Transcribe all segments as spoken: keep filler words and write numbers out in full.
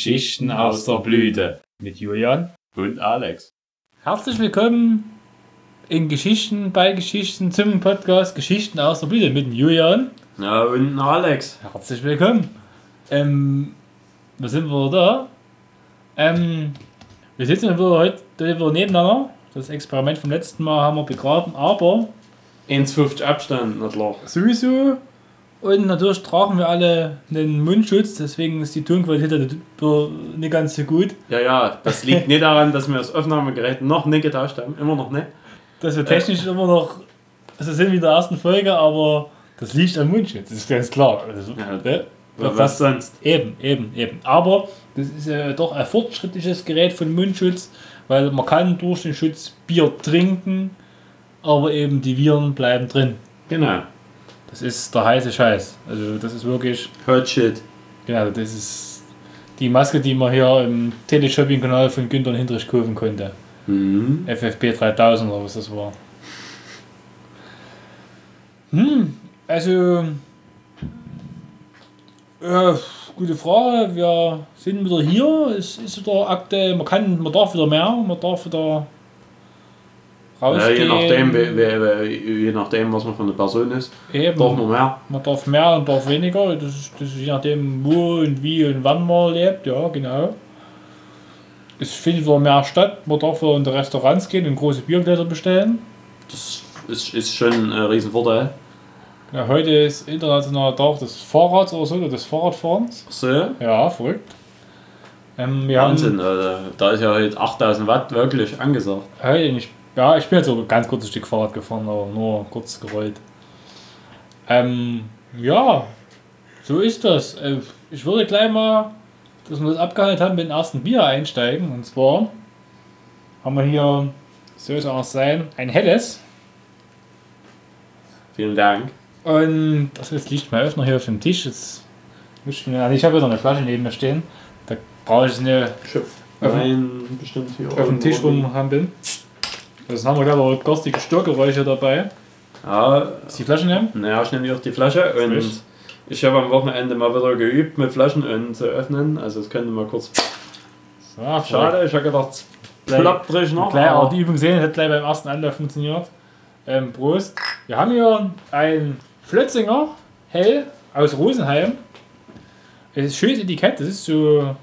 Geschichten aus der Blüte mit Julian und Alex. Herzlich willkommen in Geschichten bei Geschichten zum Podcast Geschichten aus der Blüte mit Julian. Ja, und Alex. Herzlich willkommen. Ähm, wo sind wir da? Ähm, wir sitzen wieder heute wieder nebeneinander. Das Experiment vom letzten Mal haben wir begraben, aber eins Komma fünfzig Abstand, nicht klar. Sowieso. Und natürlich tragen wir alle einen Mundschutz, deswegen ist die Tonqualität nicht ganz so gut. Ja, ja, das liegt nicht daran, dass wir das Aufnahmegerät noch nicht getauscht haben, immer noch nicht. Dass wir technisch äh. immer noch, also sind wie in der ersten Folge, aber das liegt am Mundschutz, das ist ganz klar. Also, ja, ne? was, was sonst? Eben, eben, eben. Aber das ist ja doch ein fortschrittliches Gerät von Mundschutz, weil man kann durch den Schutz Bier trinken, aber eben die Viren bleiben drin. Genau. Das ist der heiße Scheiß. Also das ist wirklich... Hot shit. Genau, das ist die Maske, die man hier im Teleshopping-Kanal von Günther Hinrich kaufen konnte. Mhm. F F P dreitausend oder was das war. Hm, also... Ja, gute Frage. Wir sind wieder hier. Es ist wieder aktuell, man kann, man darf wieder mehr, man darf wieder rausgehen. Ja, je nachdem, wie, wie, je nachdem, was man für eine Person ist, Eben, darf man mehr. Man darf mehr und darf weniger. Das ist, das ist je nachdem, wo und wie und wann man lebt. Ja, genau. Es findet wieder mehr statt. Man darf wieder in die Restaurants gehen und große Biergläser bestellen. Das ist, ist schon ein riesen Vorteil. Ja, heute ist internationaler Tag des Fahrrads oder so, oder des Fahrradfahrens. So? Ja, verrückt. Ähm, wir Wahnsinn, haben, also, da ist ja heute achttausend Watt wirklich angesagt. Heute nicht. Ja, ich bin jetzt so ein ganz kurzes Stück Fahrrad gefahren, aber nur kurz gerollt. Ähm, ja, so ist das. Ich würde gleich mal, dass wir das abgehalten haben, mit dem ersten Bier einsteigen. Und zwar haben wir hier, so soll es sein, ein helles. Vielen Dank. Und das ist Lichtmalöffner hier auf dem Tisch. Jetzt, ich habe wieder eine Flasche neben mir stehen. Da brauche ich es nicht auf, Nein, bestimmt hier auf dem Tisch rumhampeln. Jetzt haben wir gerade auch garstige Störgeräusche dabei. Ja. Ist die Flasche nehmen? Naja, ich nehme hier auch die Flasche und Frisch. Ich habe am Wochenende mal wieder geübt mit Flaschen und zu öffnen. Also das könnte mal kurz... So, schade, ich habe gedacht, ploppt durch noch. Gleich auch die Übung sehen, hat gleich beim ersten Anlauf funktioniert. Ähm, Prost. Wir haben hier ein Flötzinger Hell aus Rosenheim. Es ist ein schönes Etikett, das ist so...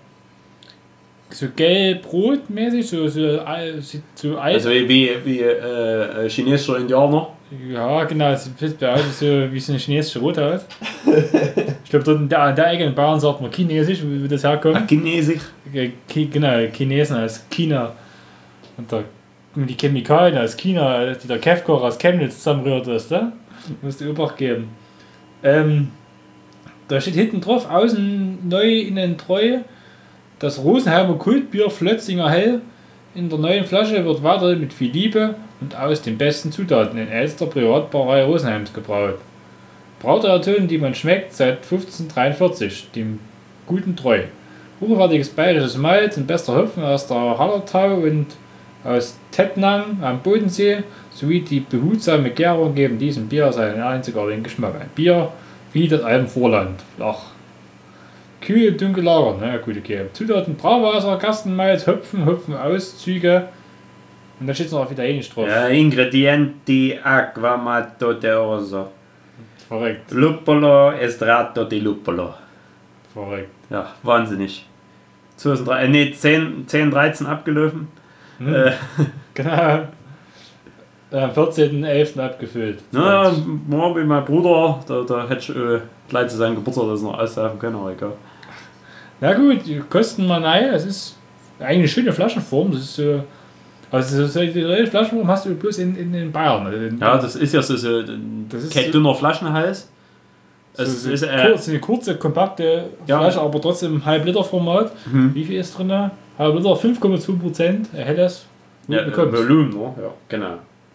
so gelb-rot-mäßig, so, so, so alt. Also wie, wie, wie äh, chinesischer Indianer. Ja, genau, es sieht bei außen so wie so eine chinesische Rothaut. Ich glaube, dort in der, in der Ecke in Bayern sagt man chinesisch, wie das herkommt. Ah, chinesisch? Genau, Chinesen aus China. Und der, die Chemikalien aus China, die der Kefkocher aus Chemnitz zusammenrührt ist, da musst du Obacht geben. Ähm, da steht hinten drauf, außen neu, innen treu. Das Rosenheimer Kultbier Flötzinger Hell in der neuen Flasche wird weiterhin mit viel Liebe und aus den besten Zutaten in Elster Privatbrauerei Rosenheims gebraut. Brautertönen, die man schmeckt, seit fünfzehnhundertdreiundvierzig, dem guten treu. Hochwertiges bayerisches Malz und bester Hopfen aus der Hallertau und aus Tettnang am Bodensee sowie die behutsame Gärung geben diesem Bier seinen einzigartigen Geschmack. Ein Bier wie das Alpenvorland. Ach. Kühl und dunkel lagern, na gut, okay. Zutaten: Brauwasser, Gerstenmalz, Hopfen, Hopfenauszüge. Und da steht es noch auf Italienisch drauf. Ja, Ingredienti Acquamato de Orso. Verrückt. Luppolo, Estratto di Luppolo. Verrückt. Ja, wahnsinnig. zweitausenddrei, äh, nee, zehn, zehn dreizehn abgelaufen. Hm. Äh, genau. Am vierzehnten elften abgefüllt. Na, morgen mit meinem Bruder, da, da hätte ich äh, gleich zu seinem Geburtstag das noch auslaufen können, aber egal. Na gut, die kosten mal nein, es ist eigentlich eine schöne Flaschenform, das ist so. Also die Flaschenform hast du bloß in, in, in Bayern. Also in, ja, das ist ja so, so das ist kein dünner Flaschenhals. Es so ist äh, kurz, eine kurze, kompakte Flasche, ja. Aber trotzdem halb Liter Format. Mhm. Wie viel ist drin? Halb Liter, fünf Komma zwei Prozent, helles ja, Volumen, ne? Ja, genau.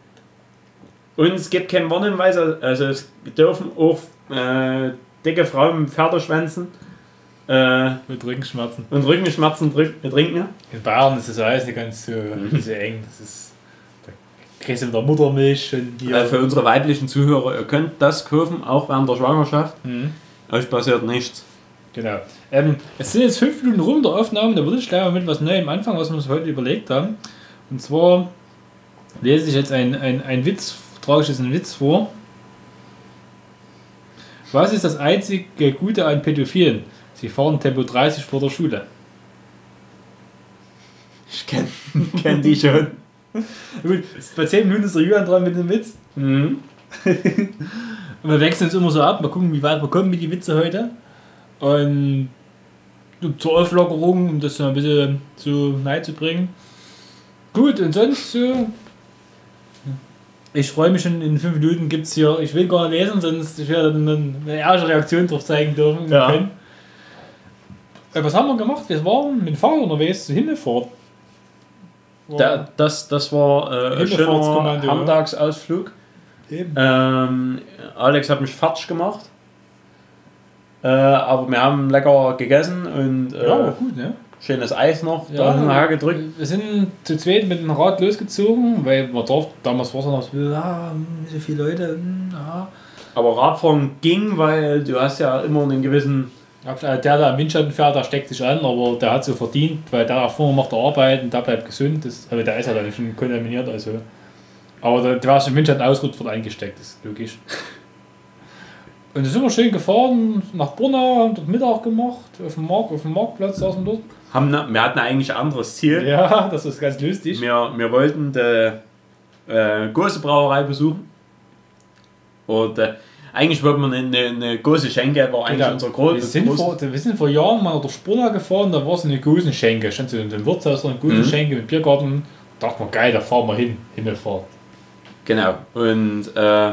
Und es gibt keinen Warnhinweis, also es dürfen auch äh, dicke Frauen mit Pferdeschwänzen äh, mit Rückenschmerzen und Rückenschmerzen trinken. In Bayern ist das alles nicht ganz so, mhm. so eng. Das ist, da kriegst du mit der Muttermilch. Und hier. Äh, für unsere weiblichen Zuhörer, ihr könnt das kaufen, auch während der Schwangerschaft. Mhm. Euch passiert nichts. Genau. Ähm, es sind jetzt fünf Minuten rum der Aufnahme, da würde ich gleich mal mit was Neuem anfangen, was wir uns heute überlegt haben. Und zwar lese ich jetzt ein, ein, ein Witz, trage ich jetzt einen Witz vor. Was ist das einzige Gute an Pädophilen? Sie fahren Tempo dreißig vor der Schule. Ich kenne kenn die schon. Gut, bei zehn Minuten ist der Julian dran mit dem Witz. Mhm. Und wir wechseln es immer so ab, mal gucken, wie weit wir kommen mit die Witze heute. Und zur Auflockerung, um das so ein bisschen so nahe zu bringen. Gut, und sonst so. Ich freue mich schon, in fünf Minuten gibt es hier, ich will gar nicht lesen, sonst ich werde dann eine erste Reaktion drauf zeigen dürfen. Ja. Können. Was haben wir gemacht? Wir waren mit dem Fahrrad unterwegs zur Himmelfahrt. Da, das, das war äh, ein schöner Himmelfahrtskommando, Hammertagsausflug. Eben. Ähm, Alex hat mich fertig gemacht. Äh, aber wir haben lecker gegessen und äh, Ja, war gut, ne? schönes Eis noch Ja, da hergedrückt. Wir sind zu zweit mit dem Rad losgezogen, weil man darf, damals war es noch so, ah, so viele Leute, hm, ja. Aber Radfahren ging, weil du hast ja immer einen gewissen... Der, der am Windschatten fährt, der steckt sich an, aber der hat so verdient, weil der vorne macht der Arbeit und der bleibt gesund. Das, also der ist ja dann schon kontaminiert, also. Aber der, der war schon im Windschatten ausruht, wird eingesteckt, das ist logisch. Und da sind wir schön gefahren nach Bornau, haben dort Mittag gemacht, auf dem, Markt, auf dem Marktplatz saßen wir dort. Haben, wir hatten eigentlich ein anderes Ziel. Ja, das ist ganz lustig. Wir, wir wollten die äh, Gose Brauerei besuchen. Und äh, eigentlich wollten wir eine, eine Gose Schenke, war eigentlich Genau. unser Groß. Wir sind, vor, wir sind vor Jahren mal durch Spurna gefahren, da war es eine Gosenschenke. Stand so in dem Wirtshaus eine Gosenschenke mhm. mit Biergarten. Da dachte man, geil, da fahren wir hin, Himmelfahrt. Genau. Und äh,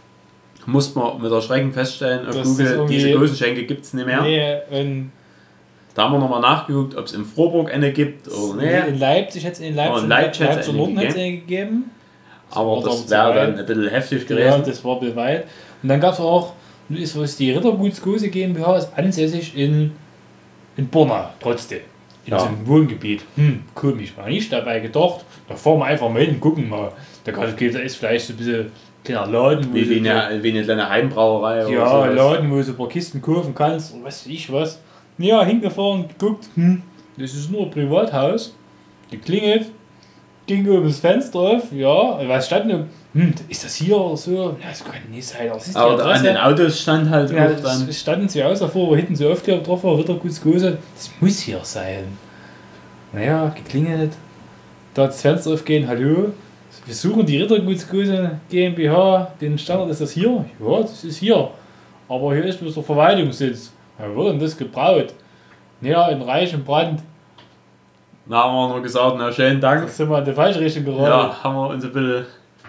musste man mit Erschrecken feststellen, auf das Google, diese Gosenschenke gibt es nicht mehr. Nee, und da haben wir nochmal nachgeguckt, ob es in Frohburg eine gibt oder nicht. In Leipzig hätte es in Leipzig, oh, in Leipzig, Leipzig Norden hätte es eine gegeben. Das aber das wäre dann ein bisschen heftig gewesen. Ja, das war ein bisschen weit. Und dann gab es auch, ist was die Rittergutsgose GmbH ist ansässig in, in Borna, trotzdem. In ja. so einem Wohngebiet. Hm, komisch, war nicht dabei gedacht. Da fahren wir einfach mal hin, gucken mal. Da, kann, da ist vielleicht so ein bisschen kleiner Laden. Wie, wie, eine, wie eine kleine Heimbrauerei oder ja, sowas. Laden, wo du so ein paar Kisten kaufen kannst und was weiß ich was. Ja, hingefahren, geguckt, hm, das ist nur ein Privathaus. Geklingelt, ging oben das Fenster auf, ja, was stand da? Hm, ist das hier oder so? Ja, das kann nicht sein. Das ist die aber Adresse. an den Autos stand halt ja, auch dann. Es standen sie aus davor, wo hinten so Aufkleber drauf war, Rittergutsgose. Das muss hier sein. Naja, geklingelt. Da das Fenster aufgehen, hallo. Wir suchen die Rittergutsgose GmbH, den Standort, ist das hier? Ja, das ist hier. Aber hier ist bloß der Verwaltungssitz. Ja, wo wird denn das gebraut? Ja, in Reich und Brand. Da haben wir noch gesagt, na schönen Dank. Das sind wir in die falsche Richtung geraten. Ja, haben wir uns ein bisschen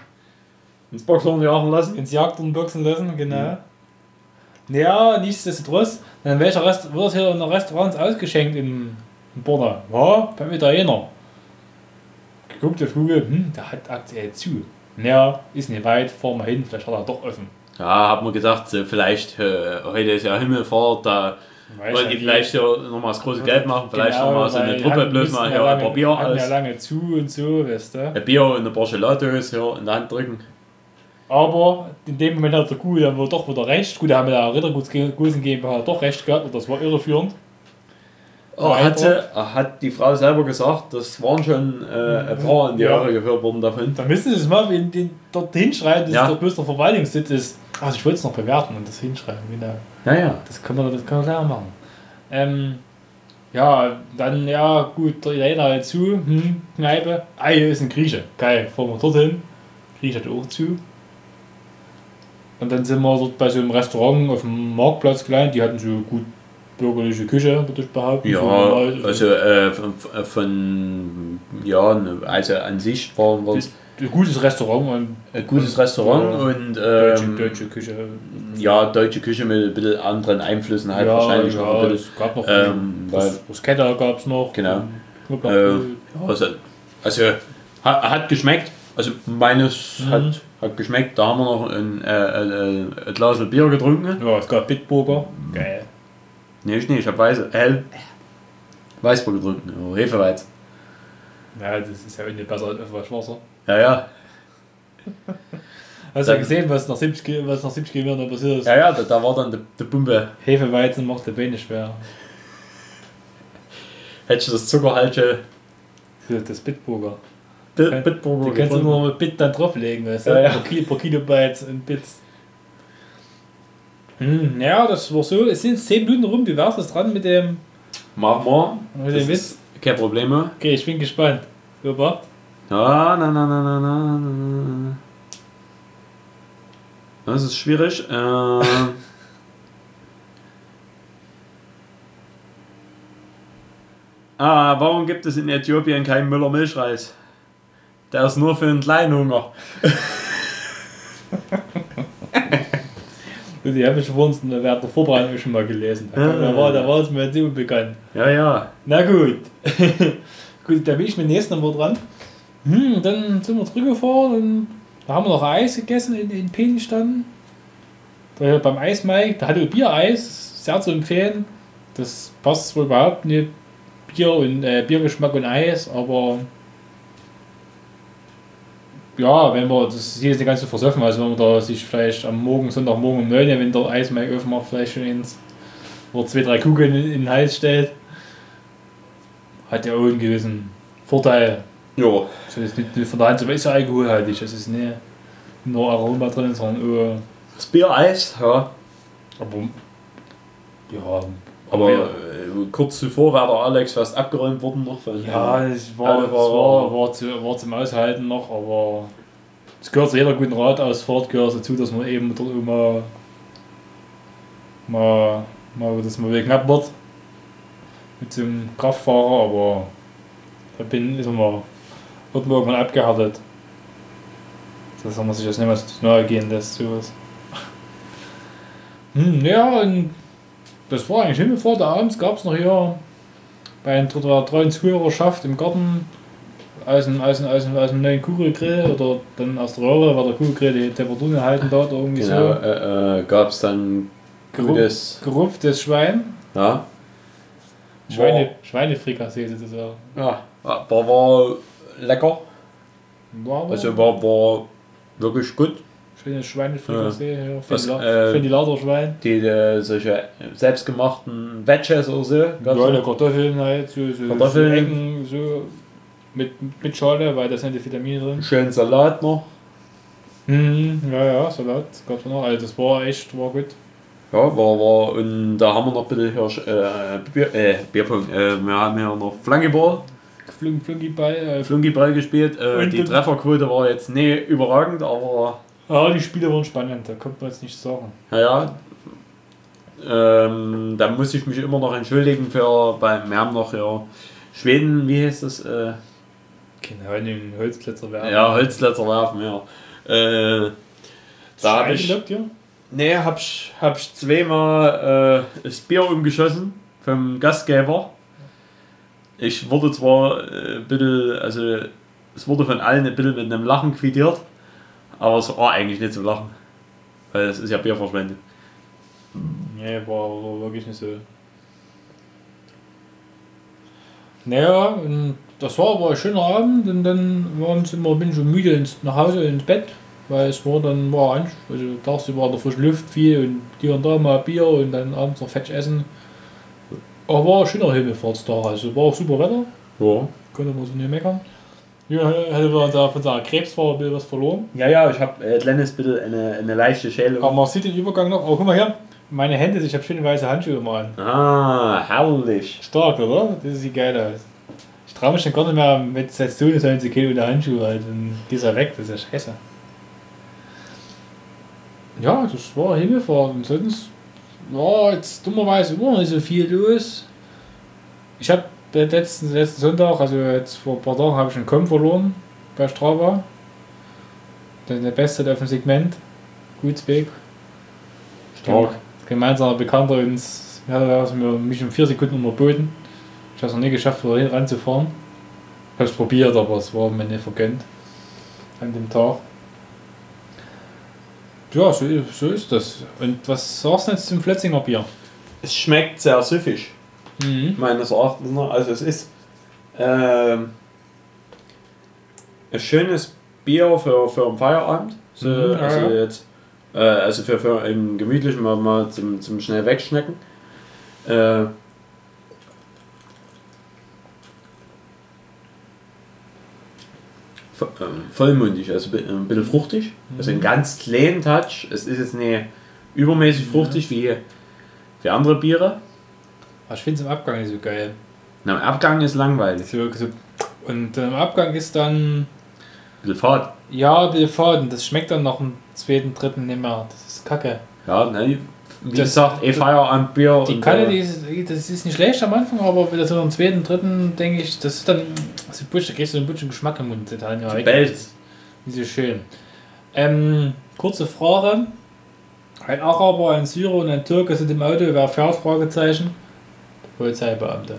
ins Boxhorn jagen lassen. Ins Jagdhorn boxen lassen, genau. Mhm. Ja, nichtsdestotrotz, dann welcher Rest wird hier in Restaurants ausgeschenkt in, in Borna? Ja, beim Italiener. Geguckt auf Google, hm, der hat aktuell zu. Ja, ist nicht weit, fahren wir hin, vielleicht hat er doch offen. Ja, haben wir gedacht, so vielleicht äh, heute ist ja Himmelfahrt, da wollen die vielleicht ja nochmal das große Geld machen, vielleicht genau, nochmal so eine Truppe bloß mal hier ja ein paar Bier aus. aus. Ja lange zu und so, weißt du. Ein Bier und eine paar Gelatos hier in der Hand drücken. Aber in dem Moment hat der Kuh dann wohl doch wieder recht. Gut, da haben wir der Rittergutsgosen GmbH doch recht gehabt, und das war irreführend. Oh, hat, sie, hat die Frau selber gesagt, das waren schon äh, ein paar in die Jahre ja. geführt worden davon. Da müssen sie es mal in den, dort hinschreiben, dass ja. dort bloß der Verwaltungssitz ist. Also ich wollte es noch bewerten und das hinschreiben, genau. Ja, ja. Das können wir, das können wir gleich machen. Ähm, ja, dann, ja gut, der Italiener halt zu, hm, Kneipe. Ah, hier ist ein Grieche. Geil, fahren wir dorthin. Grieche hat auch zu. Und dann sind wir dort bei so einem Restaurant auf dem Marktplatz gelandet, die hatten so gut bürgerliche Küche, würde ich behaupten. Ja, so also äh, von, von, ja, also an sich war es ein gutes Restaurant. Und, ein gutes Restaurant ja, und deutsche, ähm, deutsche Küche. Ja, deutsche Küche mit ein bisschen anderen Einflüssen halt ja, wahrscheinlich ja, noch ein bisschen. Es gab noch ähm, Bruschetta gab es noch. Genau. Äh, also, also hat, hat geschmeckt. Also meines mhm. hat, hat geschmeckt. Da haben wir noch ein, äh, äh, ein Glas Bier getrunken. Ja, es gab Bitburger. Geil. Nee, ich nicht, ich habe Weiße, hell Weißbier getrunken, oder Hefeweiz. Ja, das ist ja nicht besser als Wasser. Ja, ja. Hast du ja gesehen, was nach siebzig, was nach siebzig Kilometern passiert ist? Ja, ja, da, da war dann die, die Pumpe. Hefeweizen macht die Beine schwer. Hättest du das Zuckerhalsche Für das Bitburger. Bit, Bitburger Die kannst du gefunden? nur mit Bit dann drauflegen, weißt du? Ja, ja. Pro, Kilo, pro Kilobyte und Bits. Hm, ja, das war so. Es sind zehn Minuten rum. Wie wär's das dran mit dem, Machen wir. mit Das dem Witz? ist kein Problem. Okay, ich bin gespannt. Über. Ja, na, na, na, na, na, na. Das ist schwierig. Äh, ah, warum gibt es in Äthiopien keinen Müller-Milchreis? Der ist nur für einen Kleinhunger. Die habe ich vorhin während der Vorbereitung schon mal gelesen. Da, Ah. da, war, da war es mir jetzt unbekannt. Ja, ja. Na gut. Gut, da bin ich mit dem nächsten Mal dran. Hm, dann sind wir zurückgefahren und da haben wir noch Eis gegessen in, in Penis dann. Da beim Eismike, da hatte Biereis, sehr zu empfehlen. Das passt wohl überhaupt nicht. Bier und äh, Biergeschmack und Eis, aber ja, wenn man das hier ist nicht ganz so versoffen, also wenn man da sich vielleicht am Morgen, Sonntagmorgen um neun Uhr, wenn der Eismike aufmacht, vielleicht schon ins oder zwei, drei Kugeln in, in den Hals stellt, hat ja auch einen gewissen Vorteil. Jo. Das ist nicht nicht von der Hand, aber ist ja alkoholhaltig. Es ist nicht nur Aroma drin, sondern auch. Das Biereis, ja. Aber. Ja. Aber ja, äh, kurz zuvor war der Alex fast abgeräumt worden noch. Von ja es war, Alle es war- war, war, zu, war zum Aushalten noch, aber. Es gehört zu jeder guten Radausfahrt gehört dazu, dass man eben dort immer. Mal, mal, dass man wieder knapp wird. Mit so einem Kraftfahrer, aber. Da bin ist man. Wird man irgendwann abgehärtet. Dass man sich das nicht mehr so nahe gehen lässt, sowas. Hm, ja, und das war eigentlich Himmelfahrt. Abends gab es noch hier bei der treuen Zuhörerschaft im Garten aus dem, aus dem, aus dem, aus dem neuen Kugelgrill oder dann aus der Röhre, weil der Kugelgrill die Temperatur halten dort irgendwie Genau, so. äh, äh, gab es dann gutes. Gerupftes Schwein. Ja. Schweine, Schweinefrikassee sozusagen. Ja, war, war lecker. War aber Also war, war wirklich gut. schönes Schweinefrikassee ja. für, Was, die La- äh, für die Laderschwein. Die äh, solche selbstgemachten Wedges oder so. gab's Ja, noch. Kartoffeln halt, so, so, Kartoffeln. so Ecken, so mit, mit Schale, weil da sind die Vitamine drin. Schönen Salat noch. Mhm, ja, ja, Salat gab's noch. Also das war echt, war gut. Ja, war, war, und da haben wir noch ein bisschen hier, äh, Bier, äh, Bierpong, äh, wir haben ja noch Flunkyball, Flung, Flunkyball. Äh, Flunkyball gespielt. Äh, Und die dann- Trefferquote war jetzt nicht überragend, aber ja, die Spiele waren spannend, da kommt man jetzt nicht sagen. naja, ähm, da muss ich mich immer noch entschuldigen für, bei, wir haben noch ja Schweden, wie heißt das? Äh, Genau, in den Holzplätzer werfen. ja, Holzplätzer werfen, ja. Äh, da habe ich, Gelockt, ja? nee, hab ich, hab ich zweimal äh, das Bier umgeschossen vom Gastgeber. Ich wurde zwar äh, ein bisschen, also es wurde von allen ein bisschen mit einem Lachen quittiert, aber es war eigentlich nicht zum Lachen, weil es ist ja Bierverschwendung. Nee, war, war wirklich nicht so. Naja, und das war aber ein schöner Abend und dann waren sind wir, bin ich schon müde ins, nach Hause ins Bett, weil es war dann war an, also tagsüber war der frische Luft viel und hier und da mal Bier und dann abends noch Fetch essen. Aber war ein schöner Himmelfahrtstag, also war auch super Wetter, Ja. konnte man so nicht meckern. Ja, hätte wir uns auch von seiner Krebsfahrer ein bisschen was verloren. Ja, ja, ich habe äh, Dennis bitte eine, eine leichte Schälung. Aber man sieht den Übergang noch. Oh, guck mal hier, meine Hände, ich habe schöne weiße Handschuhe immer an. Ah, herrlich. Stark, oder? Das sieht geil aus. Ich traue mich schon gar nicht mehr mit seit Stunde sollen sie gehen ohne Handschuhe halt. Und dieser weg, das ist ja scheiße. Ja, das war Himmelfahrt. Und sonst war jetzt dummerweise immer noch nicht so viel los. Ich habe letzten, letzten Sonntag, also jetzt vor ein paar Tagen, habe ich einen Com verloren bei Strava. Der, der Beste auf dem Segment. Gutsweg. Stark. Gemeinsamer Bekannter uns, ja, da hat mir mich um vier Sekunden unterboten. Ich habe es noch nie geschafft, wieder hin ranzufahren. Ich habe es probiert, aber es war mir nicht vergönnt. An dem Tag. Ja, so, so ist das. Und was sagst du jetzt zum Flötzinger Bier? Es schmeckt sehr süffig, Mhm. meines Erachtens. noch. Also es ist ähm, ein schönes Bier für, für einen Feierabend. So, Mhm, also ja. jetzt, äh, also für, für einen gemütlichen mal, mal zum, zum schnell wegschnecken. Äh, vo- ähm, vollmundig, also bi- ein bisschen fruchtig. Also einen ganz kleinen Touch. Es ist jetzt nicht übermäßig fruchtig wie, wie andere Biere. Aber ich finde es im Abgang nicht so geil. Na, im Abgang ist langweilig. So, so. Und äh, im Abgang ist dann, Ein bisschen fad. ja, ein bisschen Faden. Das schmeckt dann noch im zweiten, dritten nicht mehr. Das ist kacke. Ja, ne, wie Das- gesagt, eh Feierabendbier. Die und, Kanne, äh, die ist, das ist nicht schlecht am Anfang, aber wieder so im zweiten, dritten, denke ich, das ist dann, so Butsch, da kriegst du einen Butsch Geschmack im Mund. Total, ja, bellt. Nicht so schön. Ähm, kurze Frage. Ein Araber, ein Syrer und ein Türke sind im Auto. Wer fährt? Fragezeichen. Polizeibeamte.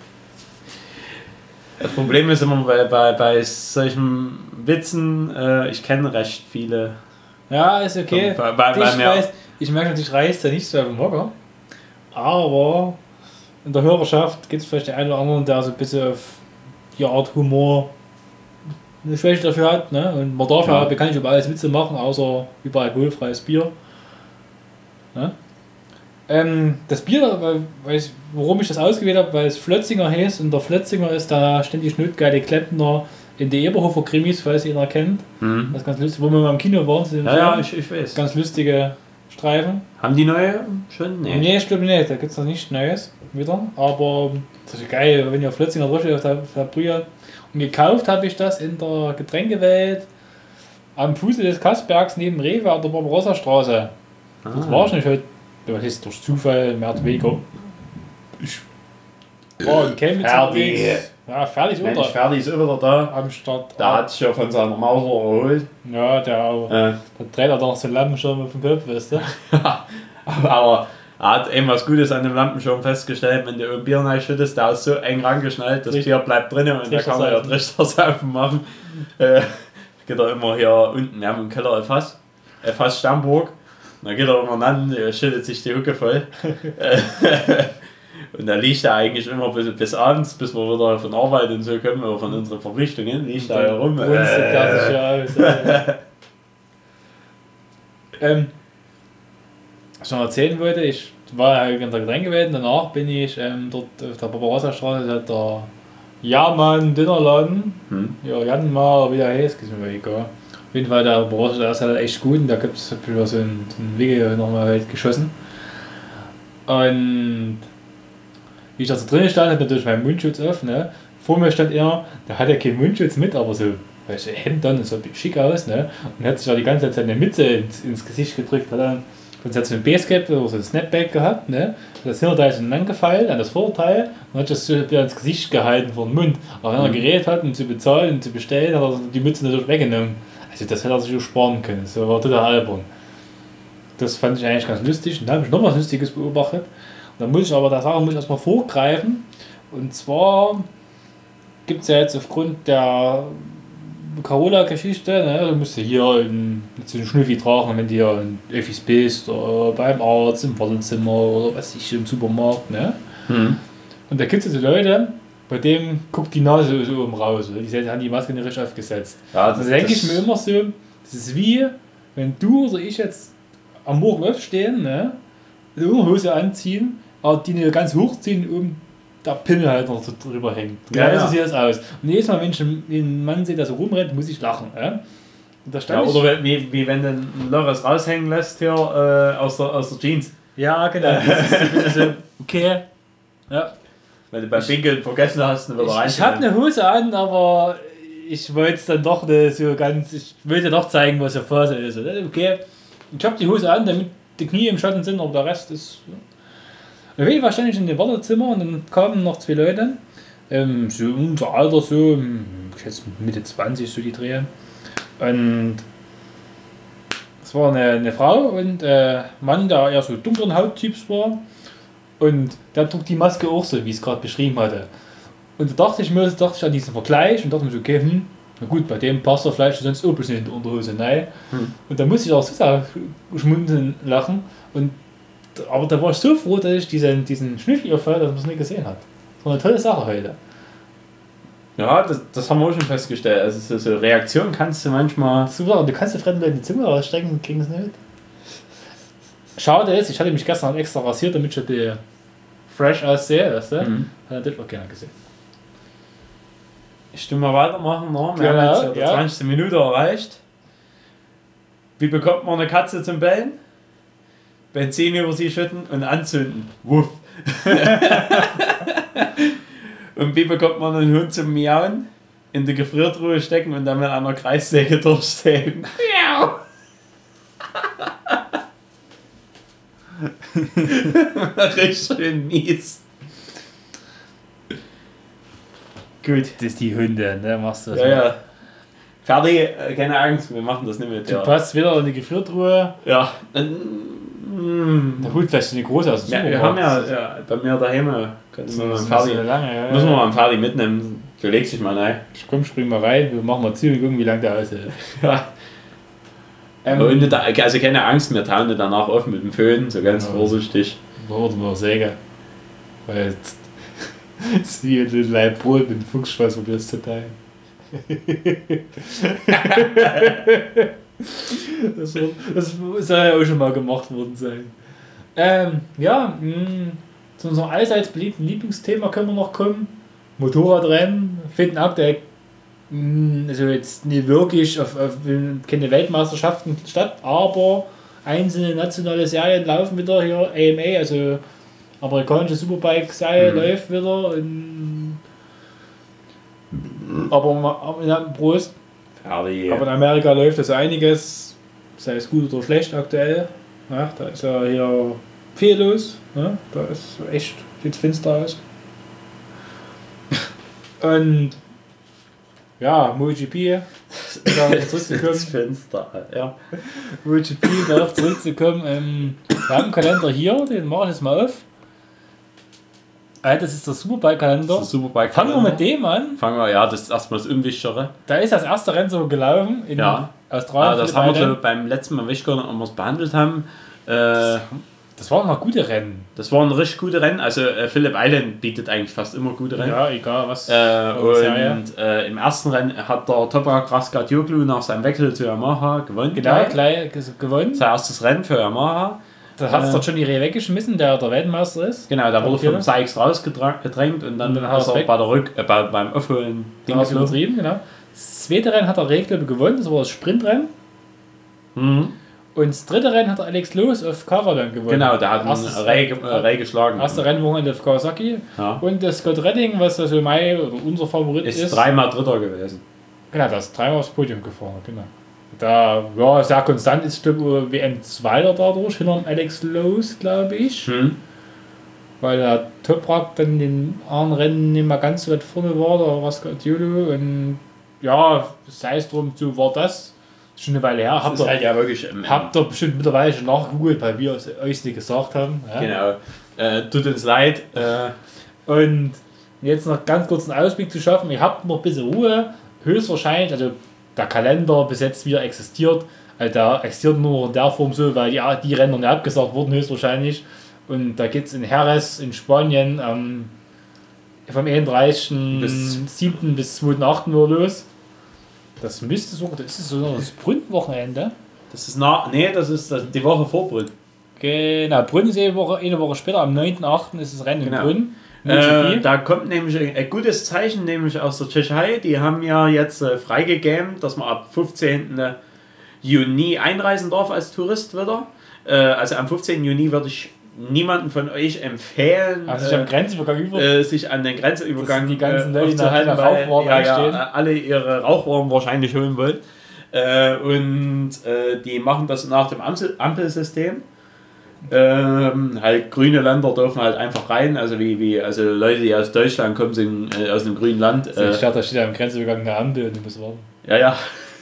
Das Problem ist immer bei, bei, bei solchen Witzen, äh, ich kenne recht viele. Ja, ist okay. Bei, bei, bei ich, mir. weiß, ich merke natürlich, reißt ja nicht so auf den Hocker. Aber in der Hörerschaft gibt es vielleicht den einen oder anderen, der so ein bisschen auf die Art Humor eine Schwäche dafür hat. Ne? Und man darf ja, Ja. bekanntlich über alles Witze machen, außer über alkoholfreies Bier. Ne? Ähm, das Bier, weil, weil ich, warum ich das ausgewählt habe, weil es Flötzinger heißt und der Flötzinger ist da ständig Schnödgeile Klempner in die Eberhofer Krimis, falls ihr ihn erkennt. Hm. Das ist ganz lustig, wo wir mal im Kino waren. Zu dem Ja, ja, Film. ich, ich weiß. Ganz lustige Streifen. Haben die neue schon? Nee, Nee. ich glaube nicht, da gibt es noch nichts Neues wieder. Aber das ist geil, wenn ihr Flötzinger Drosche auf der, auf der Brühe. Und gekauft habe ich das in der Getränkewelt am Fuße des Kassbergs neben Rewe an der Barbarossa-Straße. Das Ah. war ich nicht heute, was ist durch Zufall, mehr oder weniger. Ich war in Chemnitz Fertig. unterwegs. Ja, fertig Mensch, oder? Ferdi ist immer da. Am Start. Da hat sich ja von seiner Mauser erholt. Ja, der, Äh, der dreht er doch so einen Lampenschirm auf dem Kopf, weißt du? aber er hat eben was Gutes an dem Lampenschirm festgestellt, wenn du ein Bier reinschüttest, der ist so eng rangeschnallt, das Trichter- Bier bleibt drinnen und da kann man ja Trichtersaufen. Trichtersaufen machen. Äh, geht er immer hier unten, wir haben im Keller ein Fass, ein Fass Stammburg. Und dann geht er immer ran, äh, schüttet sich die Hucke voll. Äh, und da liegt er eigentlich immer bis, bis abends, bis wir wieder von Arbeit und so kommen, oder von unseren Verpflichtungen, liegt er hier rum. Brunstet der sich ja aus. Alter. ähm, was ich noch erzählen wollte, ich war halt in der Getränkewelt und danach bin ich ähm, dort auf der Barbarossa-Straße, da hat der Jamann Dönerladen. Hm. Ja, Jan mal, wie der heißt, ist mir egal. Auf jeden Fall, der Barbarossa, der ist halt echt gut und da gibt es wieder so ein, so ein Video nochmal halt geschossen. Und wie ich da so drin stand, hat natürlich meinen Mundschutz auf. Ne? Vor mir stand er, der hatte keinen Mundschutz mit, aber so, weißt du, Hemd dann, das sah schick aus. Ne? Und hat sich ja die ganze Zeit seine Mütze ins, ins Gesicht gedrückt. Hat dann, und hat so ein Basecap oder so ein Snapback gehabt. Ne? Das Hinterteil ist angefeilt an das Vorderteil und hat das so wieder ins Gesicht gehalten vor den Mund. Aber wenn er Mhm. geredet hat, um zu bezahlen und zu bestellen, hat er die Mütze natürlich weggenommen. Also das hätte er sich auch sparen können. Das war total albern. Das fand ich eigentlich ganz lustig. Und da habe ich noch was Lustiges beobachtet. Und da muss ich aber der Sache muss ich erstmal vorgreifen. Und zwar gibt es ja jetzt aufgrund der Carola-Geschichte, ne, du musst ja hier in, so einen Schnüffi tragen, wenn du hier in Öffis bist, oder beim Arzt, im Wartezimmer oder was ich im Supermarkt. Ne? Hm. Und da gibt es so Leute, bei denen guckt die Nase so oben raus. Oder? Die haben die Maske nicht richtig aufgesetzt. Ja, Da denke ich mir immer so, das ist wie, wenn du oder ich jetzt am Morgen aufstehen, ne, eine Unterhose anziehen, aber die nicht ganz hochziehen, um der Pimmel halt noch so drüber hängt. Ja, Genau ja. so sieht das aus. Und jedes Mal, wenn ich einen Mann sehe, der so rumrennt, muss ich lachen. Ja? Und da Ja, stand ich, oder wie, wie wenn du einen Loris raushängen lässt hier äh, aus, der, aus der Jeans. ja, genau. Das ist so ein bisschen so, okay. Ja. Wenn du beim Pinkeln vergessen hast, dann wieder Ich, rein. ich habe eine Hose an, aber ich wollte es dann doch nicht so ganz. Ich wollte doch zeigen, was der Phase ist. Oder? Okay, ich habe die Hose an, damit die Knie im Schatten sind, aber der Rest ist. Auf jeden Fall stand ich in dem Wartezimmer und dann kamen noch zwei Leute. Ähm, so unser Alter, so, hm, ich schätze Mitte zwanzig, so die Drehe. Und es war eine, eine Frau und äh, Mann, der eher so dunkleren Hauttyps war. Und der trug die Maske auch so, wie ich es gerade beschrieben hatte. Und da dachte ich mir, dachte ich an diesen Vergleich und dachte mir so, okay, hm, na gut, bei dem passt er vielleicht sonst auch ein bisschen in die Unterhose rein. Hm. Und da musste ich auch so schmunzeln lachen. Und, aber da war ich so froh, dass ich diesen, diesen Schnüffel aufhört, dass man es nicht gesehen hat. Das war eine tolle Sache heute. Ja, das, das haben wir auch schon festgestellt. Also so, so Reaktionen kannst du manchmal... Super, du kannst dir fremden Leuten die Zunge rausstrecken und kriegen es nicht. Schade ist, ich hatte mich gestern extra rasiert, damit ich die fresh aussehe. Weißt du? Mhm. Hat natürlich auch keiner gesehen. Ich will mal weitermachen, ne? Wir Genau, haben jetzt die ja. zwanzigste Minute erreicht. Wie bekommt man eine Katze zum Bellen? Benzin über sie schütten und anzünden. Wuff. Und wie bekommt man einen Hund zum Miauen? In die Gefriertruhe stecken und dann mit einer Kreissäge durchsägen. Miau! Richtig schön mies. Gut. Das ist die Hunde, ne? Machst du das Ja, mal. ja. Fertig, äh, keine Angst, wir machen das nicht mit. Du Ja. passt wieder in die Gefriertruhe. Ja. Mm. Der Holt vielleicht eine große aus dem Ja, wir haben ja, ja bei mir daheim, können wir mal einen Ferdi, lange, ja, müssen wir mal einen Ferdi mitnehmen. Du legst dich mal rein. Ich komm, spring mal rein, wir machen mal zu und gucken, wie lange der aushält. Ja. Ähm, Und da, also keine Angst, wir tauen die danach auf mit dem Föhn, so ganz Ja. vorsichtig. Oder mal Säge. Weil jetzt ist wie ein Leib Brot mit dem Fuchsschweiß probierst zu teilen. das, wird, das soll ja auch schon mal gemacht worden sein. Ähm, ja, mh, zu unserem allseits beliebten Lieblingsthema können wir noch kommen. Motorradrennen finden aktuell mh, also jetzt nicht wirklich auf, auf keine Weltmeisterschaften statt, aber einzelne nationale Serien laufen wieder hier. A M A, also amerikanische Superbike-Serie Mhm. läuft wieder. In, aber ma- ja, Prost. Ferdi. Aber in Amerika läuft das einiges, sei es gut oder schlecht aktuell. Ja, da ist ja hier viel los. Ne? Da ist echt, sieht finster aus. Und ja, MotoGP, darauf zurückzukommen. Fenster, ja. MotoGP, darauf zurückzukommen. Ähm, wir haben einen Kalender hier, den mache ich jetzt mal auf. Ah, das ist der Superbike-Kalender. Das ist Superbike. Fangen wir mit dem an. Fangen wir, ja, das ist erstmal das Unwichtigere. Da ist das erste Rennen so gelaufen in Ja. Australien. Ah, das haben wir schon beim letzten Mal wichtig, als wir es behandelt haben. Äh, Das waren noch gute Rennen. das waren richtig gute Rennen. Also äh, Phillip Island bietet eigentlich fast immer gute Rennen. Ja, egal was. Äh, Serie. und äh, im ersten Rennen hat der Toprak Raskatoglu nach seinem Wechsel zu Yamaha gewonnen. Genau, gleich gewonnen. Sein erstes Rennen für Yamaha. Da hat es Äh, der Johnny Ray weggeschmissen, der der Weltmeister ist. Genau, da wurde Fehler. vom Sykes rausgedrängt und dann, Und dann hat ist er's er weg. bei der Rück, äh, bei, beim Aufholen Da hast du übertrieben, genau. Das zweite Rennen hat der Ray, glaube ich, gewonnen, das war das Sprintrennen. Mhm. Und das dritte Rennen hat der Alex Loos auf Caravan gewonnen. Genau, der hat Erstes- einen Ray, ge- äh, Ray geschlagen. Erste Rennwochenende auf Kawasaki. Ja. Und das Scott Redding, was also mein oder unser Favorit Ist, ist. dreimal Dritter gewesen. Genau, das ist dreimal aufs Podium gefahren, genau. Da, ja, sehr konstant ist, glaube ich, W M Zweiter dadurch, hinter dem Alex Loos, glaube ich. Hm. Weil der Toprak dann in den anderen Rennen nicht mehr ganz so weit vorne war, der Raskatoglu. Und ja, sei es drum, so war das. Schon eine Weile her. Das Habt ist ihr, halt ja wirklich. Ähm, habt ihr bestimmt mittlerweile schon nachgegoogelt, weil wir es euch nicht gesagt haben. Ja? Genau. Äh, tut uns leid. Äh, Und jetzt noch ganz kurz einen Ausblick zu schaffen. Ihr habt noch ein bisschen Ruhe. Höchstwahrscheinlich, also der Kalender bis jetzt wieder existiert. Also der existiert nur in der Form so, weil die, die Rennen nicht abgesagt wurden, höchstwahrscheinlich. Und da geht es in Jerez in Spanien ähm, vom einunddreißigsten Bis- siebten bis zweiten achten nur los. Das müsste sogar, das ist so das Brünn-Wochenende. das ist nach. Nee, das ist das, die Woche vor Brünn. Genau, Brünn ist eine Woche, eine Woche später, am neunten achten ist das Rennen Genau. in Brünn. Äh, MotoGP. da kommt nämlich ein, ein gutes Zeichen, nämlich aus der Tschechei. Die haben ja jetzt äh, freigegeben, dass man ab fünfzehnten Juni einreisen darf als Tourist wieder. Äh, also am fünfzehnten Juni würde ich niemanden von euch empfehlen, Also ich äh, am Grenzübergang über. äh, sich an den Grenzübergang Das sind die ganzen äh, Leute, die nach aufzuhalten, keiner weil Rauchwarn ja, anstehen. ja, alle ihre Rauchwarn wahrscheinlich holen wollen. Äh, und äh, die machen das nach dem Ampel- Ampelsystem. Ähm, halt grüne Länder dürfen halt einfach rein, also wie, wie also Leute, die aus Deutschland kommen, sind äh, aus einem grünen Land. Ich Äh, dachte, da steht am Grenzübergang eine Ampel und du musst warten. ja, ja,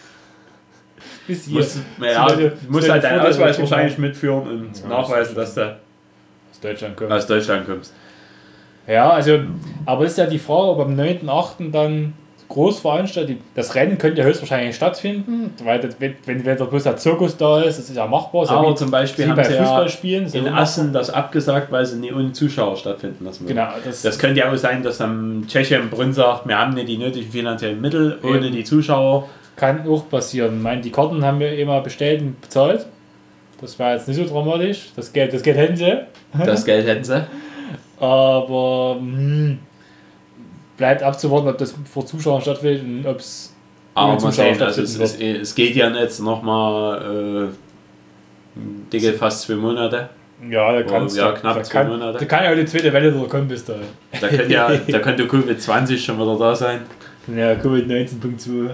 Bis hier. muss, ja, So Leute- du musst so halt Leute deinen vor dir Ausweis Kinder. wahrscheinlich mitführen und Ja, nachweisen, das dass ist du aus Deutschland kommt. aus Deutschland kommst. Ja, also, aber ist ja die Frage, ob am neunten achten dann Großveranstaltung, das Rennen könnte ja höchstwahrscheinlich stattfinden, weil das, wenn, wenn wenn da bloß der Zirkus da ist, das ist ja machbar. Aber ja wie, zum Beispiel wie haben bei sie Fußballspielen. ja in Assen das abgesagt, weil sie nie ohne Zuschauer stattfinden lassen wollen. Genau, das, Das könnte ja auch sein, dass am Tschechien Brünn sagt, wir haben nicht die nötigen finanziellen Mittel ohne Eben. die Zuschauer. kann auch passieren. Ich meine, die Karten haben wir immer bestellt und bezahlt. Das war jetzt nicht so dramatisch. Das Geld, das Geld hätten sie. Das Geld hätten sie. Aber hm, bleibt abzuwarten, ob das vor Zuschauern stattfindet und ob es Aber mal sehen, also es, es, es geht ja jetzt nochmal äh, dicke fast zwei Monate. Ja, da Oh, kannst ja, da, knapp da zwei kann, Monate. Da kann ja auch die zweite Welle wieder kommen bis dahin. Da könnte ja da könnte Covid zwanzig schon wieder da sein. Ja, Covid neunzehn Punkt zwei.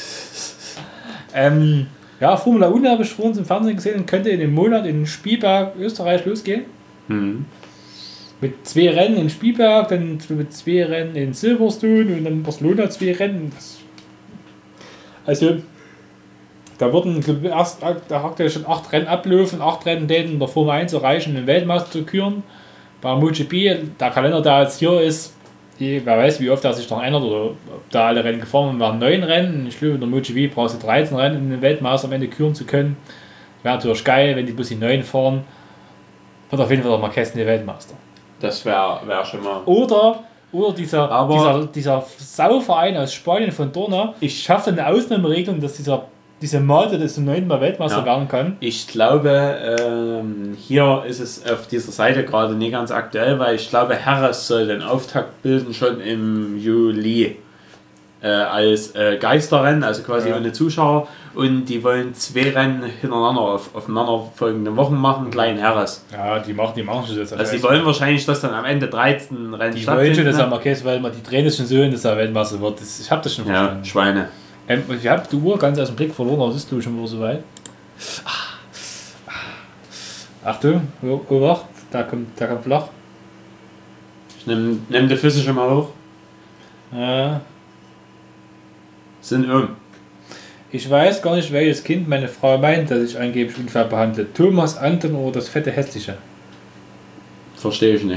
ähm, ja, Formula eins habe ich vor uns im Fernsehen gesehen und könnte in dem Monat in Spielberg, Österreich losgehen. Mhm. Mit zwei Rennen in Spielberg, dann mit zwei Rennen in Silverstone und dann in Barcelona zwei Rennen. Also, da wurden glaub ich, erst, da hat er schon acht Rennen ablaufen, acht Rennen denen in der Formel eins erreichen, um den Weltmeister zu küren. Bei MotoGP, der Kalender, der jetzt hier ist, die, wer weiß, wie oft er sich noch ändert oder ob da alle Rennen gefahren werden, neun Rennen. Ich glaube, in der MotoGP brauchst du dreizehn Rennen, um den Weltmeister am Ende küren zu können. Wäre natürlich geil, wenn die bloß die neun fahren. Wird auf jeden Fall der Marquez der Weltmeister. Das wäre wär schon mal. Oder, oder dieser, Aber dieser, dieser Sauverein aus Spanien von Dorna, ich schaffe eine Ausnahmeregelung, dass dieser, diese Mate des zum neunten Mal Weltmeister Ja. werden kann. Ich glaube, ähm, hier ist es auf dieser Seite gerade nicht ganz aktuell, weil ich glaube, Harris soll den Auftakt bilden schon im Juli äh, als äh, Geisterrennen, also quasi Ja. ohne Zuschauer. Und die wollen zwei Rennen hintereinander auf aufeinanderfolgende Wochen machen, klein Harris. Ja, die machen, die machen schon das. Also die wollen wahrscheinlich, dass dann am Ende dreizehn Rennen die wollen schon, dass der ne? Marquez, weil man die drehen es schon so hin, dass er Weltmeister wird. Das, ich habe das schon Ja, verstanden. Schweine. Ähm, ich habe die Uhr ganz aus dem Blick verloren, aber es ist du schon wieder so weit. Achtung, Obacht, da kommt, da kommt flach. Ich nehme nehm die Füße schon mal hoch. Ja. Sind um. Ich weiß gar nicht, welches Kind meine Frau meint, dass ich angeblich unfair behandle. Thomas, Anton oder das fette Hässliche. Verstehe ich nicht.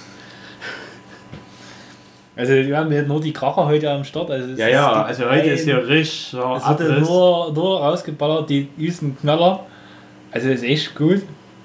Also wir haben hier nur die Kracher heute am Start. Also es Ja, ja, gibt also heute ein- ist hier richtig Es hat Abriss. nur, nur rausgeballert, die üsten Knaller. Also ist echt gut.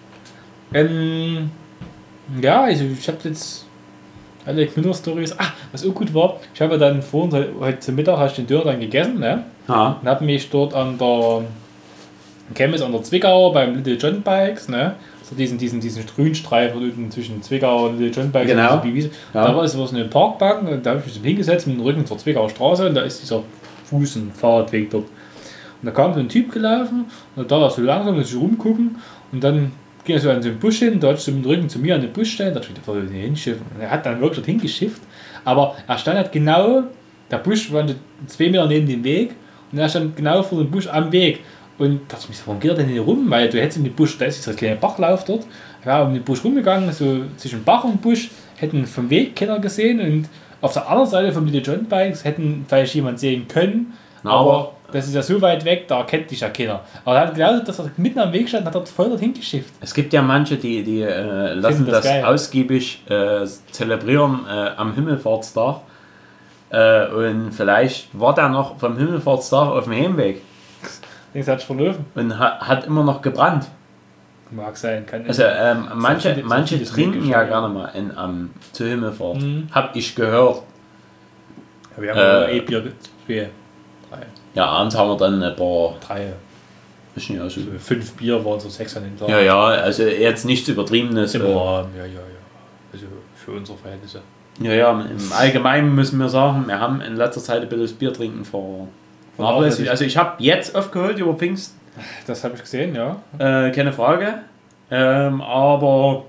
Ähm, ja, also ich habe jetzt alle Knuller-Stories. Ah, was auch gut war, ich habe dann vorhin, heute zum Mittag hast du den Dörr dann gegessen, ne? Ja. Und habe mich dort an der Chemnitz an der Zwickauer beim Little John Bikes, ne? So diesen, diesen, diesen Grünstreifen zwischen Zwickauer und Little John Bikes. Genau. Also die Wiese. Ja. Da war es so eine Parkbank und da habe ich mich so hingesetzt mit dem Rücken zur Zwickauer Straße und da ist dieser Fuß- und Fahrradweg dort. Und da kam so ein Typ gelaufen und da war so langsam, dass ich rumgucken und dann ging er so an so einen Busch hin, da hat ich so mit dem Rücken zu mir an den Busch stellen, da dachte ich, da wollte ich hinschiffen. Und er hat dann wirklich dort hingeschifft, aber er stand halt genau, der Busch war zwei Meter neben dem Weg und er stand genau vor dem Busch am Weg. Und da dachte ich mir so, warum geht er denn hier rum? Weil du hättest in den Busch, da ist dieser kleine Bachlauf dort, er war um den Busch rumgegangen, so zwischen Bach und Busch, hätten vom Weg Kinder gesehen und auf der anderen Seite vom Little John Bikes hätten vielleicht jemand sehen können, Na, aber, aber- das ist ja so weit weg, da kennt dich ja keiner. Aber er hat geglaubt, dass er mitten am Weg stand, hat er voll dorthin geschifft. Es gibt ja manche, die, die äh, lassen Finden das das, geil. ausgiebig äh, zelebrieren äh, am Himmelfahrtstag. Äh, und vielleicht war der noch vom Himmelfahrtstag auf dem Heimweg Denkst du, hat sich verlaufen? und ha hat immer noch gebrannt. Mag sein, kann Also ähm, manche, viele- so manche vieles trinken möglich, ja ja. gerne mal in, am zur Himmelfahrt. Mhm. Hab ich gehört. Ja, wir haben Äh, äh, E-Bier, zwei, drei, Ja, abends haben wir dann ein paar drei, bisschen ja, so. also fünf Bier waren so sechs an den Tag. Ja, ja, also jetzt nichts Übertriebenes. Im Äh, Rahmen, ja, ja, ja. Also für unsere Verhältnisse. ja, ja, im Allgemeinen müssen wir sagen, wir haben in letzter Zeit ein bisschen das Bier trinken ver vernachlässigt. Also ich habe jetzt aufgeholt über Pfingsten, Das habe ich gesehen, ja. äh, keine Frage. Ähm, aber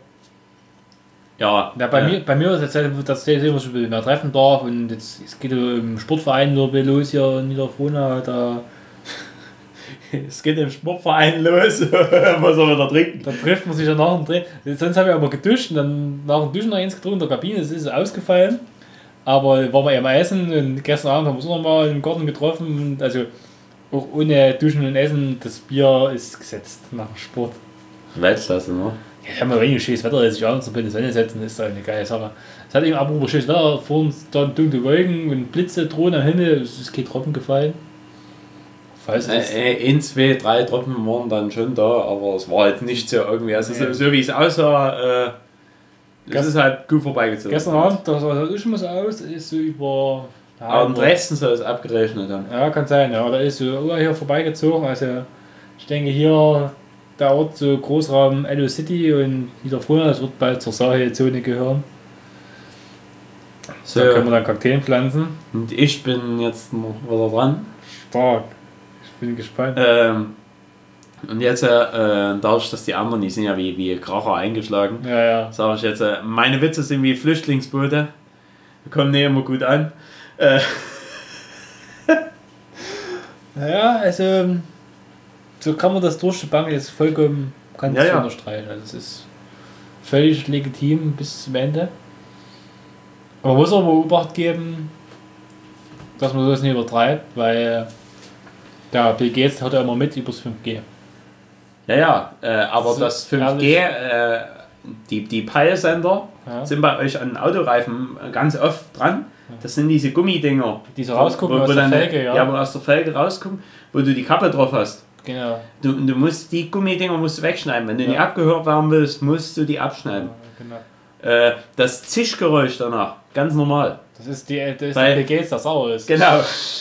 ja. Ja, bei, äh, mir, bei mir ist jetzt, halt, dass ich immer schon ein bisschen mehr treffen darf und jetzt es geht im Sportverein nur los hier in Niederfrohna, da, Es geht im Sportverein los, was soll man da trinken? da trifft man sich ja nach dem Dreh. Sonst habe ich aber geduscht und dann nach dem Duschen noch eins getrunken in der Kabine, das ist ausgefallen. Aber waren wir ja mal essen und gestern Abend haben wir uns auch noch mal im Garten getroffen und also auch ohne Duschen und Essen, das Bier ist gesetzt nach dem Sport. Weltklasse, ne? Ja, wenn man wenig schönes Wetter ist, sich abends in die Sonne setzen, ist doch eine geile Sache. Es hat eben aber schönes Wetter, vor uns dann dunkle Wolken und Blitze drohen am Himmel, es ist kein Tropfen gefallen. Falls es äh, ein, zwei, drei Tropfen waren dann schon da, aber es war halt nicht so irgendwie, also ja. so, so wie es aussah, äh, es ist halt gut vorbeigezogen. Gestern Abend, das sah ich mal so aus, ist so über... Ja, aber in Dresden soll es abgerechnet haben. Ja, kann sein, ja, da ist so oh, hier vorbeigezogen, also ich denke hier... Der Ort, so Großraum Ello City und Niederfrohna, das wird bald zur Sahel-Zone gehören. So. Da können wir dann Kakteen pflanzen. Und ich bin jetzt noch wieder dran. Stark. Ich bin gespannt. Ähm, und jetzt, äh, dadurch, dass die anderen, die sind ja wie, wie Kracher eingeschlagen, ja, ja. sage ich jetzt, äh, meine Witze sind wie Flüchtlingsboote. Die kommen nicht immer gut an. Äh. Naja, also... So kann man das durch die Bank jetzt vollkommen ganz ja, ja. unterstreichen. Also es ist völlig legitim bis zum Ende. Man muss aber Obacht geben, dass man das nicht übertreibt, weil der Bill Gates hat ja immer mit übers fünf G. Ja, ja, äh, aber so das fünf G, äh, die, die Peilsender ja. sind bei euch an Autoreifen ganz oft dran. Das sind diese Gummidinger. Die so rausgucken wo, wo aus der Felge, ja. Ja, wo aus der Felge rausgucken, wo du die Kappe drauf hast. Genau. Du, du musst die Gummidinger musst du wegschneiden. Wenn du ja. nicht abgehört werden willst, musst du die abschneiden. Ja, genau. Äh, das Zischgeräusch danach, ganz normal. Das ist die, das ist Weil, der Bill Gates, der sauer ist. Genau.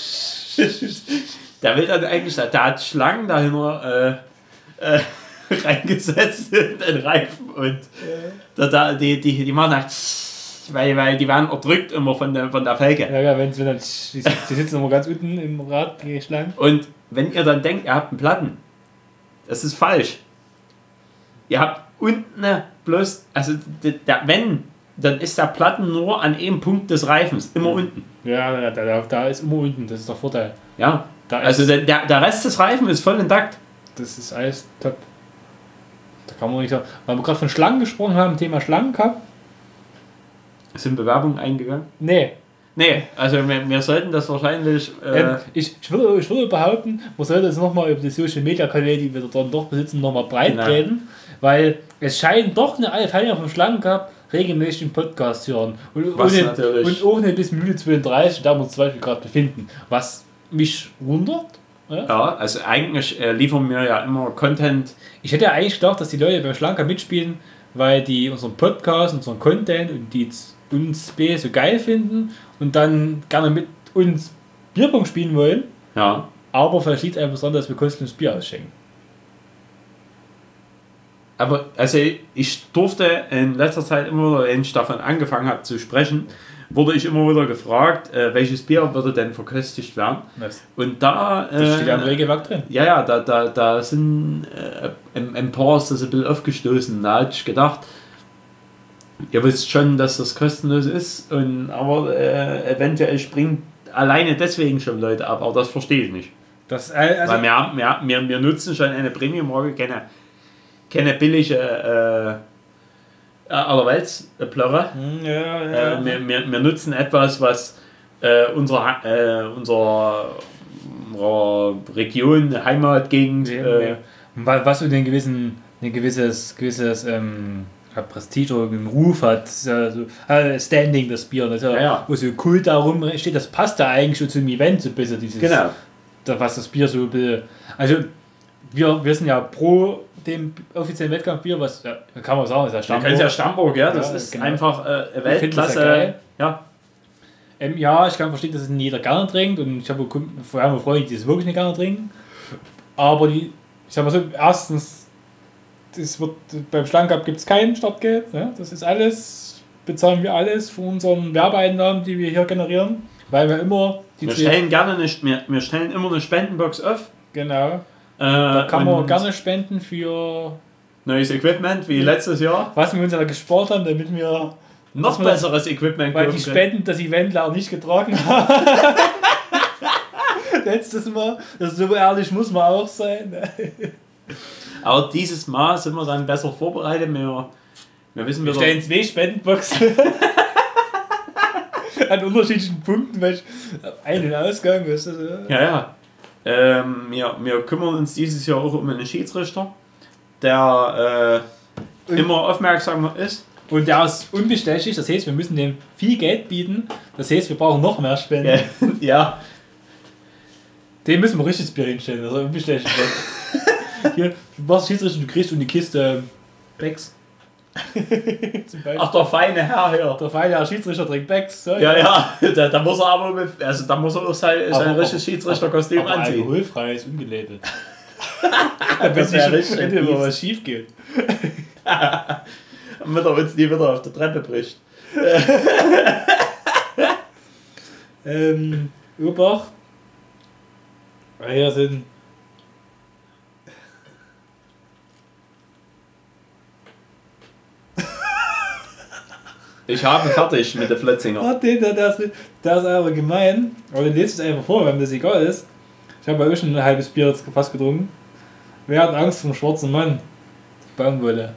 Der will dann eigentlich, der hat Schlangen dahinter äh, äh, reingesetzt in den Reifen und ja. da, die, die, die machen halt, weil, weil die werden erdrückt immer von der, von der Felge. Ja, ja, wenn, wenn dann, die, die sitzen immer ganz unten im Rad, die Schlangen. Und wenn ihr dann denkt, ihr habt einen Platten, das ist falsch. Ihr habt unten bloß, also der, wenn, dann ist der Platten nur an einem Punkt des Reifens, immer ja. unten. Ja, da, da ist immer unten, das ist der Vorteil. Ja, da also der, der, der Rest des Reifens ist voll intakt. Das ist alles top. Da kann man nicht sagen, weil wir gerade von Schlangen gesprochen haben, Thema Schlangencup. Sind Bewerbungen eingegangen? Nee. Nee, also wir, wir sollten das wahrscheinlich... Äh ähm, ich, ich, würde, ich würde behaupten, man sollte jetzt nochmal über die Social Media Kanäle, die wir dann doch besitzen, nochmal breit genau. reden, weil es scheinen doch eine alle Teilnehmer vom Schlangencup regelmäßig einen Podcast hören. Und, was ohne, natürlich. und ohne bis Minute zweiunddreißig, da wir uns zum Beispiel gerade befinden. Was mich wundert. Ja, ja also eigentlich äh, liefern wir ja immer Content. Ich hätte ja eigentlich gedacht, dass die Leute beim Schlangencup mitspielen, weil die unseren Podcast, unseren Content und die uns B so geil finden und dann gerne mit uns Bierpong spielen wollen. Ja. Aber vielleicht liegt es einfach daran, dass wir kostenlos Bier ausschenken. Aber also ich durfte in letzter Zeit immer wieder, wenn ich davon angefangen habe zu sprechen, wurde ich immer wieder gefragt, äh, welches Bier würde denn verköstigt werden. Was? Und da... Äh, das steht ja im Regelwerk drin. Ja, ja, da, da, da sind äh, ein, ein paar ist das ein bisschen aufgestoßen. Da hatte ich gedacht, ihr wisst schon, dass das kostenlos ist, und, aber äh, eventuell springen alleine deswegen schon Leute ab, aber das verstehe ich nicht. Das, äh, also Weil wir, wir, wir, wir nutzen schon eine Premium-Marke, keine, keine billige äh, allerwelts-Plörre. Ja, ja. Äh, wir, wir, wir nutzen etwas, was äh, unserer, äh, unserer, unserer Region, Heimatgegend... Äh, was für ein gewissen, ein gewisses, gewisses ähm, hat Prestige oder einen Ruf hat, ja so, äh, Standing, das Bier, das ja, ja. wo so Kult darum steht, das passt da eigentlich schon zum Event so ein bisschen, dieses, genau. da, was das Bier so, also wir, wir sind ja pro dem offiziellen Wettkampfbier, was ja, kann man sagen, ist ja Stammburg. Ja, ja Stammburg, ja, das ja, ist genau. einfach äh, Weltklasse. Ja. Ähm, ja, ich kann verstehen, dass es nicht jeder gerne trinkt, und ich habe vorher mal Freunde, die es wirklich nicht gerne trinken, aber die, ich sag mal so, erstens, das wird, beim Schlangencup gibt es kein Startgeld. Ja? Das ist alles, bezahlen wir alles von unseren Werbeeinnahmen, die wir hier generieren. Weil wir immer... Die wir, stellen gerne eine, wir, wir stellen immer eine Spendenbox auf. Genau. Äh, da kann man gerne spenden für... neues Equipment, wie letztes Jahr. Was wir uns ja gespart haben, damit wir... noch besseres Equipment weil die Spenden das Eventler auch nicht getragen haben. Letztes Mal. Das so ehrlich muss man auch sein. Aber dieses Mal sind wir dann besser vorbereitet. Wir, wir wissen, wir stellen zwei Spendenboxen an unterschiedlichen Punkten, weil ich einen Ausgang, weißt du? Ja, ja. Ähm, wir, wir kümmern uns dieses Jahr auch um einen Schiedsrichter, der immer aufmerksam ist. Und der ist unbestechlich, das heißt, wir müssen dem viel Geld bieten. Das heißt, wir brauchen noch mehr Spenden. Ja. Den müssen wir richtig ins Bier hinstellen, dass er unbestechlich wird. Hier, du machst Schiedsrichter, du kriegst um die Kiste Becks. Ach, der feine Herr hier. Der feine Herr Schiedsrichter trinkt Becks. So, ja, ja, da, da muss er aber mit, also da muss er auch sein, sein aber, richtiges Schiedsrichterkostüm aber anziehen. Alkoholfrei ist ungelabelt. Das wäre richtig. Wenn immer was schief geht. Damit er uns nie wieder auf der Treppe bricht. ähm, Obacht. Hier sind. Ich habe fertig mit der Flötzinger. Oh, der, der, der, ist, der ist aber gemein. Aber den lest es einfach vor, wenn das egal ist. Ich habe ja auch schon ein halbes Bier jetzt fast getrunken. Wer hat Angst vom schwarzen Mann? Baumwolle.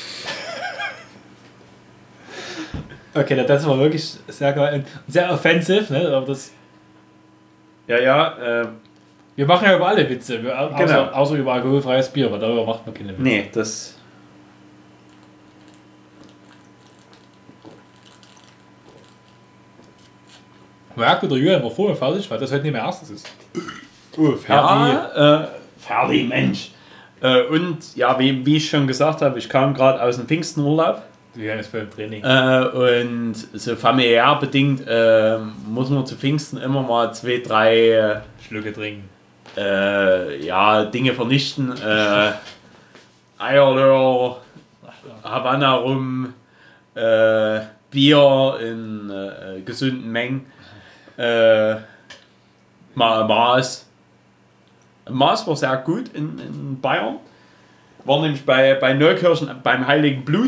Okay, das war wirklich sehr geil. Sehr offensiv, ne? Aber das. Ja, ja, äh. Wir machen ja über alle Witze, wir, außer, genau. außer über alkoholfreies Bier, weil darüber macht man keine Witze. Nee, das. Merkt oder Julian war vorher fertig, weil das heute nicht mehr erstes ist. Oh, fertig. Ja, äh, fertig, Mensch. Äh, und ja, wie, wie ich schon gesagt habe, ich kam gerade aus dem Pfingstenurlaub. Ja, ist beim Training. Äh, und so familiär bedingt äh, muss man zu Pfingsten immer mal zwei, drei äh, Schlücke trinken. Äh, ja, Dinge vernichten. Äh, Eierlöhr, Havanna rum, äh, Bier in äh, gesunden Mengen. Äh, Ma Maß. Maß war sehr gut in, in Bayern. War nämlich bei, bei Neukirchen beim Heiligen Blut.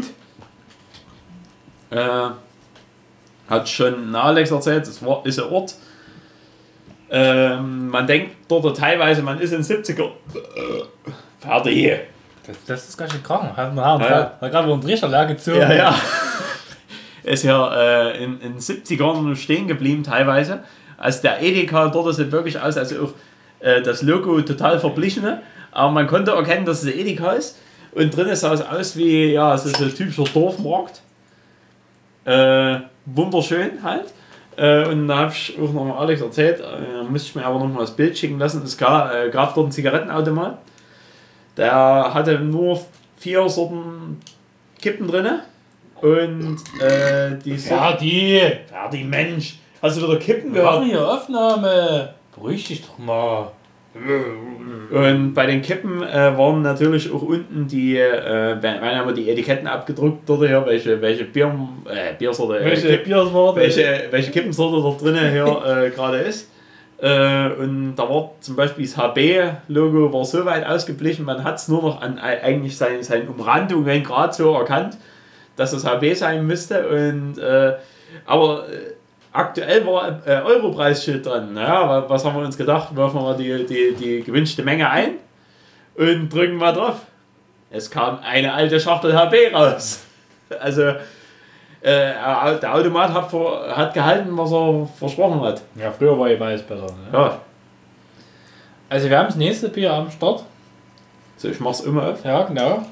Äh, hat schon Alex erzählt, es war, ist ein Ort. Ähm, man denkt dort teilweise, man ist in den siebziger. Fertig. Das, das ist ganz schön krank. Hat man ja, ja. gerade einen Trichter leer gezogen. Ja, ja. Ist ja äh, in den siebzigern stehen geblieben teilweise. Also der Edeka dort sieht wirklich aus, also auch äh, das Logo total verblichene. Aber man konnte erkennen, dass es ein Edeka ist. Und drinnen sah es aus wie ja, so ein typischer Dorfmarkt. Äh, wunderschön halt. Äh, und da habe ich auch noch mal Alex erzählt, äh, musste ich mir aber noch mal das Bild schicken lassen. Es gab, äh, gab dort einen Zigarettenautomat. Der hatte nur vier Sorten Kippen drin. Und äh, die Sorten. Ferdi! Ferdi, Mensch! Hast du wieder Kippen Wir gehört? machen hier Aufnahme! Beruhig dich doch mal! Und bei den Kippen äh, waren natürlich auch unten die, äh, wir haben die Etiketten abgedruckt dort hier, welche, welche Bier, äh, Biersorte, Welche äh, Biersorte? welche, welche Kippensorte dort drinnen hier äh, gerade ist. Äh, und da war zum Beispiel das H B-Logo war so weit ausgeblichen, man hat es nur noch an eigentlich seinen, seinen Umrandungen gerade so erkannt, dass das H B sein müsste. Und, äh, aber äh, aktuell war äh, Europreisschild dran. Naja, was haben wir uns gedacht? Werfen wir mal die, die, die gewünschte Menge ein und drücken mal drauf. Es kam eine alte Schachtel H B raus. Also äh, der Automat hat, vor, hat gehalten, was er versprochen hat. Ja, früher war ich weiß besser. Ne? Ja. Also wir haben das nächste Bier am Start. So, ich mach's immer auf. Ja, genau.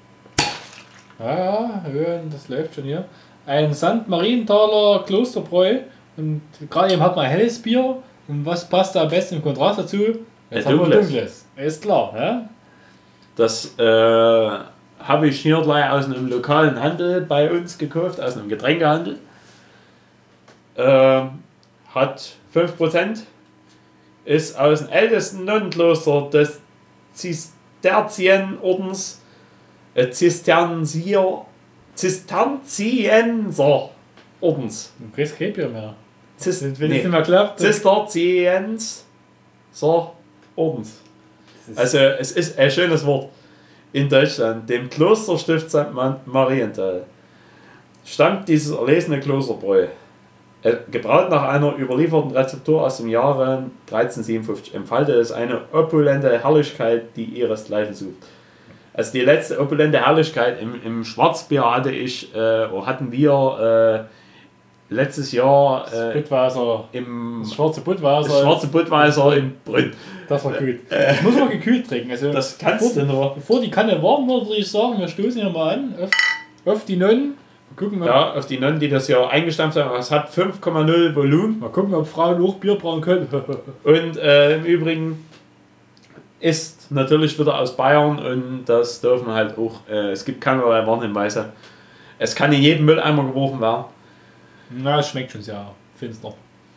Ja, das läuft schon hier. Ein Sankt Marienthaler Klosterbräu. Und gerade eben hat man ein helles Bier. Und was passt da am besten im Kontrast dazu? Jetzt haben wir dunkles. Ist klar, ja? Das äh, habe ich hier gleich aus einem lokalen Handel bei uns gekauft, aus einem Getränkehandel. Äh, hat fünf Prozent. Ist aus dem ältesten Nonnenkloster des Zisterzienordens. Äh, Zisterzier, Zisterzienser Ordens. Du kriegst kein Bier mehr. Zis, Wenn nee. es nicht mehr klappt. Zisterzienser Ordens. Also es ist ein schönes Wort. In Deutschland, dem Klosterstift Sankt Marienthal, stammt dieses erlesene Klosterbräu. Gebraut nach einer überlieferten Rezeptur aus dem Jahre dreizehnhundertsiebenundfünfzig, entfaltet es eine opulente Herrlichkeit, die ihresgleichen sucht. Also die letzte opulente Herrlichkeit im, im Schwarzbier hatte ich, äh, hatten wir letztes Jahr Das äh, Budweiser, im das schwarze Budweiser. das schwarze Budweiser in Brünn. Das war gut. Das muss man gekühlt trinken. Also, Das kannst du nur. bevor die Kanne warm wird, würde ich sagen, wir stoßen hier mal an auf, auf die Nonnen. Gucken wir, Ja, auf die Nonnen, die das ja eingestampft haben. Es hat fünf Komma null Volumen. mal gucken, ob Frauen auch Bier brauen können. Und äh, im Übrigen ist natürlich wieder aus Bayern und das dürfen halt auch, äh, es gibt keinerlei Warnhinweise. Es kann in jeden Mülleimer geworfen werden. Na, es schmeckt schon sehr finster.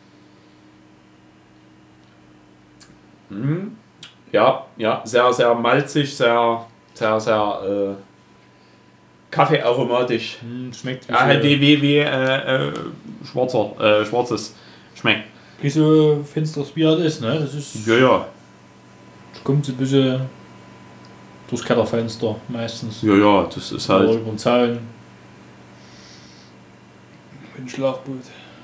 Mhm. Ja, ja, sehr, sehr malzig, sehr, sehr, sehr äh, kaffeearomatisch. Hm, schmeckt wie Ja, halt so, wie, wie, wie äh, äh, schwarzer, äh, schwarzes schmeckt. wie so finsteres Bier halt ist, ne? Das ist, Ja, ja, das kommt so ein bisschen durchs Kellerfenster meistens. ja, ja, das ist Oder halt. über den Zaun. Ein Schlauchboot.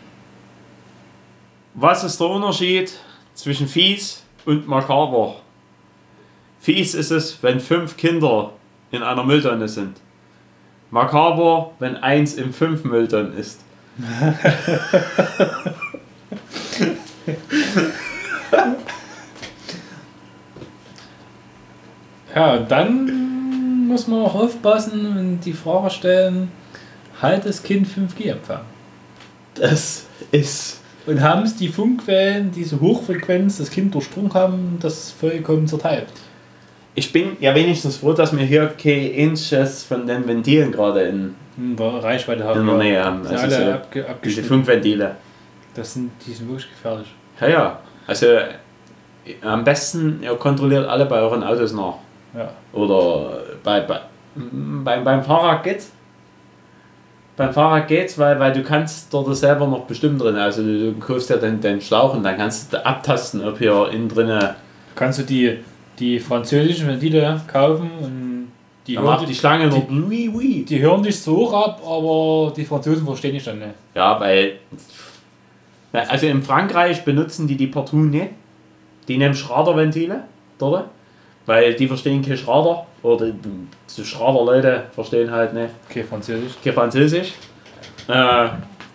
Was ist der Unterschied zwischen fies und makaber? Fies ist es, wenn fünf Kinder in einer Mülltonne sind. Makaber, wenn eins in fünf Mülltonnen ist. Ja, und dann muss man auch aufpassen und die Frage stellen, hat das Kind fünf G Empfang? Das ist. Und haben es die Funkwellen, diese Hochfrequenz, das Kind durchdrungen haben, das vollkommen zerteilt? Ich bin ja wenigstens froh, dass wir hier kein Inches von den Ventilen gerade in, In der Reichweite haben in der wir Nähe haben. sind Also alle so abge diese abgeschnitten. Funkventile. Das sind, die sind wirklich gefährlich. Ja, ja. Also am besten, ihr kontrolliert alle bei euren Autos nach. Ja. Oder bei, bei, beim, beim Fahrrad geht's. Beim Fahrrad geht's, weil, weil du kannst dort selber noch bestimmen drin. Also du, du kaufst ja den, den Schlauch und dann kannst du abtasten, ob hier innen drinne. Kannst du die, die französischen Ventile kaufen und die Da hören, macht die Schlange noch. die, Oui, oui. die hören dich so hoch ab, aber die Franzosen verstehen dich dann nicht. Ja, weil. Also in Frankreich benutzen die die partout nicht. Die nehmen Schraderventile dort. Weil die verstehen kein Schrader. Oder die, die Schraderleute verstehen halt nicht Okay, Französisch. kein Französisch. Äh,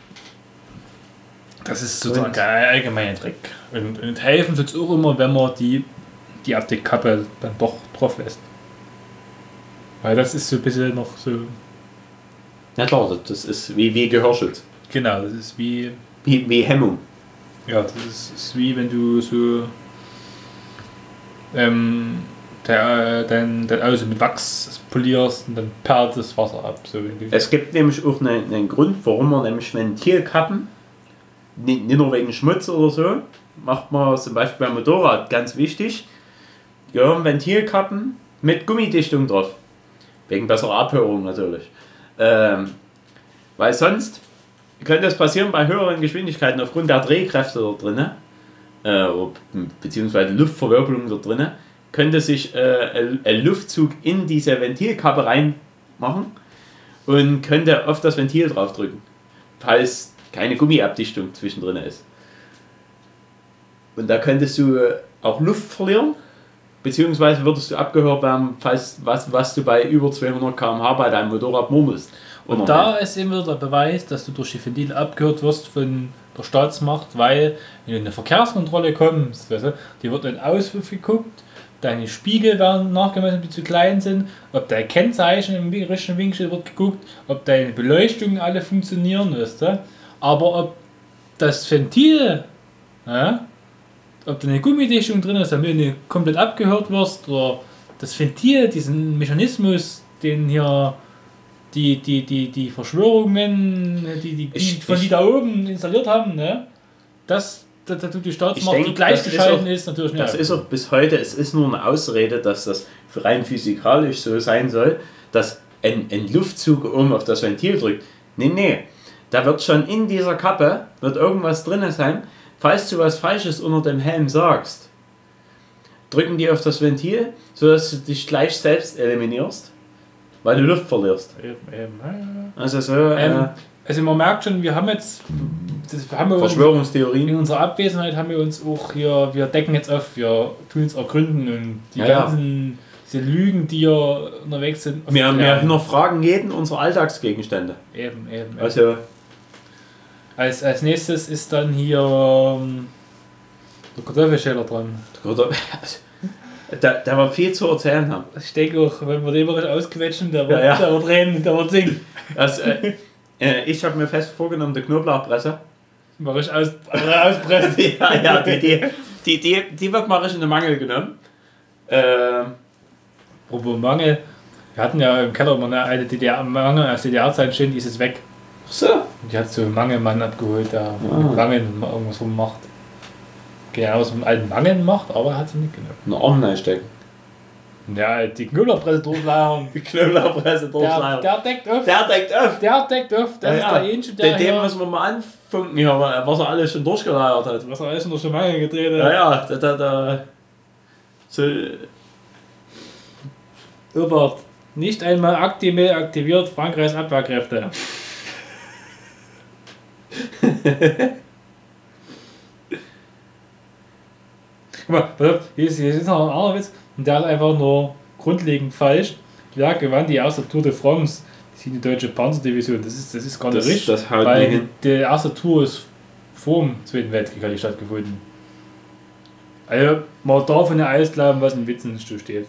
Das ist sozusagen der allgemeine Trick. Und, und helfen tut es auch immer, wenn man die, die Abdeckkappe dann doch drauf lässt. Weil das ist so ein bisschen noch so. ja klar, das ist wie, wie Gehörschutz. Genau, das ist wie. Wie, wie Hemmung. Ja, das ist, ist wie wenn du so. Ähm, der, dein, dein Auto mit Wachs polierst und dann perlt das Wasser ab. So wenn du, Es gibt nämlich auch einen, einen Grund, warum man nämlich Ventilkappen, nicht, nicht nur wegen Schmutz oder so, macht man zum Beispiel beim Motorrad ganz wichtig, gehören Ventilkappen mit Gummidichtung drauf. Wegen besserer Abhörung natürlich. Ähm, weil sonst könnte es passieren bei höheren Geschwindigkeiten aufgrund der Drehkräfte dort drin, äh, beziehungsweise Luftverwirbelung dort drin, könnte sich äh, ein Luftzug in diese Ventilkappe reinmachen und könnte auf das Ventil draufdrücken, falls keine Gummiabdichtung zwischendrin ist. Und da könntest du auch Luft verlieren, beziehungsweise würdest du abgehört werden, falls was, was du bei über zweihundert Kilometer pro Stunde bei deinem Motorrad murmelst. und da ist eben wieder der Beweis, dass du durch die Ventile abgehört wirst von der Staatsmacht, weil wenn du in eine Verkehrskontrolle kommst, weißt du, die wird in den Auspuff geguckt, deine Spiegel werden nachgemessen, die zu klein sind, ob dein Kennzeichen im richtigen Winkel wird geguckt, ob deine Beleuchtungen alle funktionieren, weißt du. Aber ob das Ventil, ja, ob da eine Gummidichtung drin ist, damit du komplett abgehört wirst, oder das Ventil, diesen Mechanismus, den hier die, die, die, die Verschwörungen, die, die, die Ich- von ich- die da oben installiert haben, ne? Das, da, da tut die Staatsmacht, Ich denk, die gleichgeschalten das ist, natürlich nicht. Das ist auch bis heute, es ist nur eine Ausrede, dass das rein physikalisch so sein soll, dass ein, ein Luftzug oben auf das Ventil drückt. Nee, nee, da wird schon in dieser Kappe, wird irgendwas drin sein, falls du was Falsches unter dem Helm sagst, drücken die auf das Ventil, sodass du dich gleich selbst eliminierst, weil du Luft verlierst. Eben, eben, ja. Also so Ähm, äh, Also man merkt schon, wir haben jetzt, das haben wir uns, in Verschwörungstheorien. unserer Abwesenheit haben wir uns auch hier, wir decken jetzt auf, wir tun es ergründen und die Ja, ja. ganzen diese Lügen, die hier unterwegs sind. Wir, wir aufklären. hinterfragen jeden unserer Alltagsgegenstände. Eben, eben. eben. Also Als, als nächstes ist dann hier ähm, der Kartoffelschäler dran. Da, da war viel zu erzählen haben. Ich denke auch, wenn wir den wirklich ausquetschen, der wird, Ja, ja. der wird reden, der wird singen. Also, äh, äh, ich habe mir fest vorgenommen, die Knoblauchpresse. Mach ich aus, auspressen. ja, ja, die, die, die, die, die wird mal richtig in den Mangel genommen. Äh, Apropos Mangel, wir hatten ja im Keller mal eine D D R-Mangel, als D D R-Zeit stehen, die ist jetzt weg. so. Die hat so einen Mangelmann abgeholt, der mit Mangeln irgendwas rummacht. Genau, was mit alten Mangeln macht, aber er hat sie nicht genommen. Einen Arm reinstecken. Ja, die Knoblauchpresse durchleiern. Die Knoblauchpresse Der, durchschneiden. der deckt auf. Der deckt auf. Der deckt auf. Das Ja, ist ja. der Ähnchen, der Den, den hier, müssen wir mal anfunken hier, was er alles schon durchgeleiert hat. was er alles in der Schemangel gedreht Ja, hat. ja, da, da, da. So, Obacht. Nicht einmal Actimel aktiviert Frankreichs Abwehrkräfte. Guck mal, pass auf, hier ist, hier ist noch ein anderer Witz. Und der ist einfach nur grundlegend falsch. Wer gewann die erste Tour de France? Das ist die deutsche Panzerdivision. Das ist, das ist gar nicht Das- richtig. das haut weil nicht hin. die erste Tour ist vor dem Zweiten Weltkrieg hat die stattgefunden. Also, man darf nicht alles glauben, was in Witzen steht.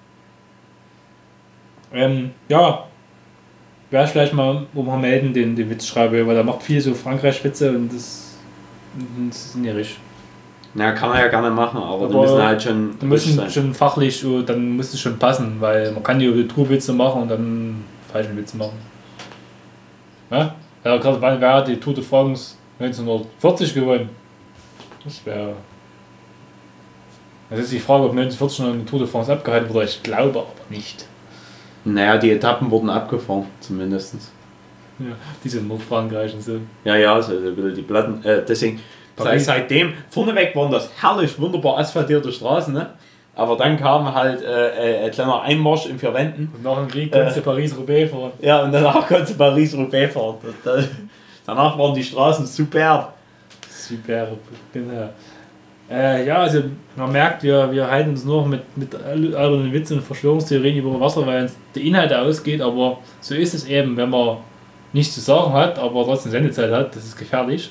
Ähm, ja. Wäre vielleicht mal, wo wir melden, den, den Witz schreibe, weil der macht viel so Frankreich-Witze und das, das ist nicht richtig. na, kann er ja gerne machen, aber, die Aber müssen halt schon Die richtig müssen schon fachlich, so, dann muss es schon passen, weil man kann die Tourwitze machen und dann falschen Witze machen. Ja? Ja, gerade wann wäre die Tour de France neunzehnhundertvierzig gewonnen? Das wäre. Das ist die Frage, ob neunzehnhundertvierzig noch eine Tour de France abgehalten wurde. Ich glaube aber nicht. Naja, die Etappen wurden abgefahren, zumindest. Ja, diese Nordfrankreich und so. Ja, ja, so ein bisschen die Platten. Äh, deswegen, Paris. seitdem, vorneweg waren das herrlich, wunderbar asphaltierte Straßen, ne? Aber dann kam halt äh, äh, ein kleiner Einmarsch in vier Wänden. Und nach dem Krieg kannst du Paris-Roubaix fahren. Ja, und danach konnte Paris-Roubaix fahren. Da- da- Danach waren die Straßen superb. Super, genau. Äh, ja, also man merkt, wir, wir halten uns nur noch mit, mit albernen Witzen und Verschwörungstheorien über Wasser, weil uns der Inhalt ausgeht, aber so ist es eben, wenn man nichts zu sagen hat, aber trotzdem Sendezeit hat, das ist gefährlich.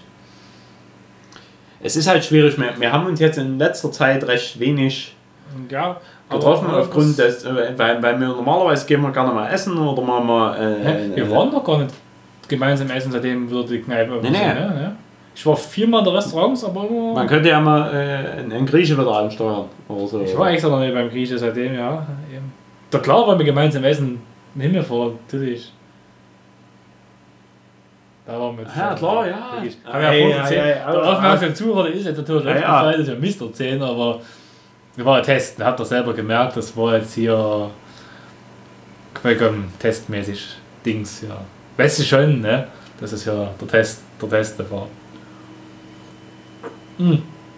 Es ist halt schwierig, wir, wir haben uns jetzt in letzter Zeit recht wenig Ja, getroffen, aber aufgrund des, äh, weil, weil wir normalerweise gehen wir gerne mal essen oder mal, mal äh, Hä? äh, Wir waren doch gar nicht gemeinsam essen, seitdem wir die Kneipe Nee, offen sind, nee. ne? Ja. Ich war viermal in der Restaurants, aber immer... Man könnte ja mal äh, einen Grieche wieder ansteuern oder so. Ich war extra noch nicht beim Grieche seitdem, ja. Eben. Da klar, weil wir gemeinsam essen, hingefahren, natürlich. Da waren wir Ja, klar, ja. Wirklich. Ja, Haben wir ja ja, vorhin erzählt. ja, ja, Der ja. aufmerksame Zuhörer ist jetzt natürlich Ja, ja. aufgefallen, dass wir Mist erzählen, aber wir waren ein Test. Habt ihr selber gemerkt, das war jetzt hier vollkommen testmäßig Dings, ja. Weißt du schon, ne? Das ist ja der Test, der Test war. Hm.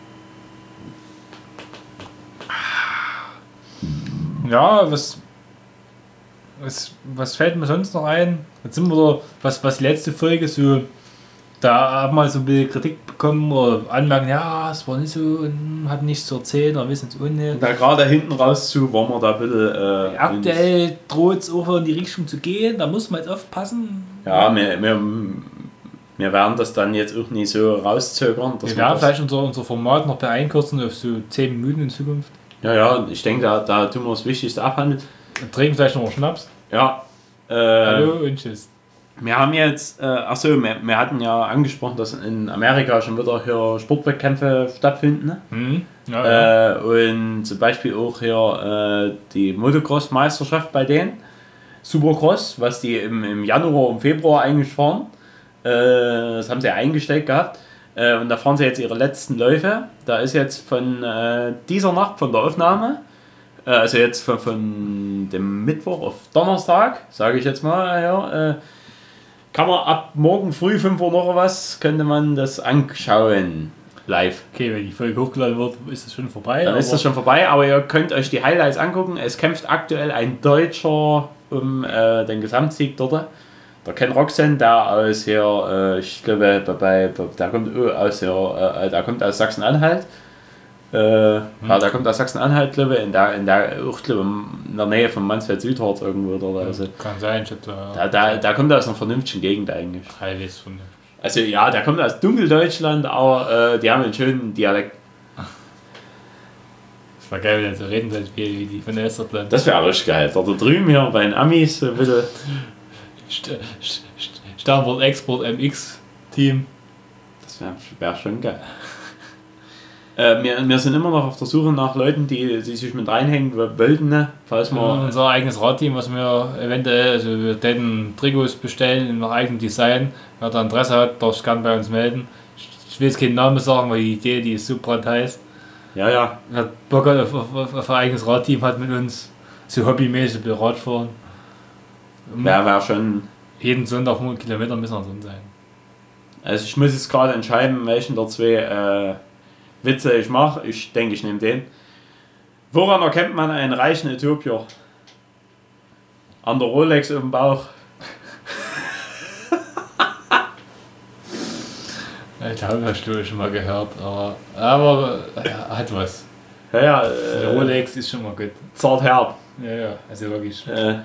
Ja, was, was, was fällt mir sonst noch ein? Jetzt sind wir da, was, was die letzte Folge so, da haben wir so ein bisschen Kritik bekommen oder Anmerkungen, ja, es war nicht so, und hat nichts zu erzählen, oder wissen es auch nicht. Da gerade hinten raus zu, waren wir da ein bisschen. Äh, Aktuell droht es auch in die Richtung zu gehen, da muss man jetzt aufpassen. Ja, wir, wir, wir werden das dann jetzt auch nicht so rauszögern. Dass Wir wir werden das, vielleicht unser, unser Format noch einkürzen auf so zehn Minuten in Zukunft. ja, ja, ich denke, da, da tun wir das Wichtigste abhandeln. Wir trinken vielleicht noch mal Schnaps. Ja. Äh, Hallo und tschüss. Wir haben jetzt, äh, achso, wir, wir hatten ja angesprochen, dass in Amerika schon wieder hier Sportwettkämpfe stattfinden. Ne? Hm? Ja, ja. Äh, und zum Beispiel auch hier äh, die Motocross-Meisterschaft bei denen. Supercross, was die im, im Januar und Februar eigentlich fahren. Äh, das haben sie eingestellt gehabt. Äh, und da fahren sie jetzt ihre letzten Läufe. Da ist jetzt von äh, dieser Nacht, von der Aufnahme, äh, also jetzt von, von dem Mittwoch auf Donnerstag, sage ich jetzt mal, ja, äh, kann man ab morgen früh fünf Uhr noch was, könnte man das anschauen. Live. Okay, wenn die Folge hochgeladen wird, ist das schon vorbei. Dann ist aber- das schon vorbei, aber ihr könnt euch die Highlights angucken. Es kämpft aktuell ein Deutscher um äh, den Gesamtsieg dort. Der Ken Roxen, der aus hier, äh, ich glaube, bei, bei, der kommt oh, aus hier, äh, der kommt aus Sachsen-Anhalt. Äh, Hm. Ja, der kommt aus Sachsen-Anhalt, glaube ich, in der, in der, auch, glaube ich, in der Nähe von Mansfeld-Südharz irgendwo. Oder also. Kann sein, ich hab da. Da, da, da kommt er aus einer vernünftigen Gegend eigentlich. Halbwegs von. Also ja, der kommt aus Dunkeldeutschland, aber äh, die haben einen schönen Dialekt. Das war geil, wenn er so reden sollte wie die von Österland. Das wäre richtig geil. Da drüben hier bei den Amis so ein bisschen. St St St Stammwort Export M X Team. Das wäre wär schon geil. äh, wir, wir sind immer noch auf der Suche nach Leuten, die, die sich mit reinhängen wollten, ne? Falls Ja, wir. unser eigenes Radteam, was wir eventuell, also wir täten Trikots bestellen in einem eigenen Design. Wer da Interesse hat, darf sich gerne bei uns melden. Ich will jetzt keinen Namen sagen, weil die Idee, die ist so brandheiß. Ja, ja. Wer Bock hat auf, auf, auf, auf ein eigenes Radteam hat mit uns, so hobbymäßig bei Radfahren. Wäre wär schon. Jeden Sonntag hundert Kilometer müssen wir drin sein. Also ich muss jetzt gerade entscheiden, welchen der zwei äh, Witze ich mache. Ich denke, ich nehme den. Woran erkennt man einen reichen Äthiopier? An der Rolex im Bauch. Ich habe das schon mal gehört, aber, aber ja, hat was. Ja, ja. Der Äh, Rolex ist schon mal gut. zart herb. Ja, ja, also wirklich. Äh,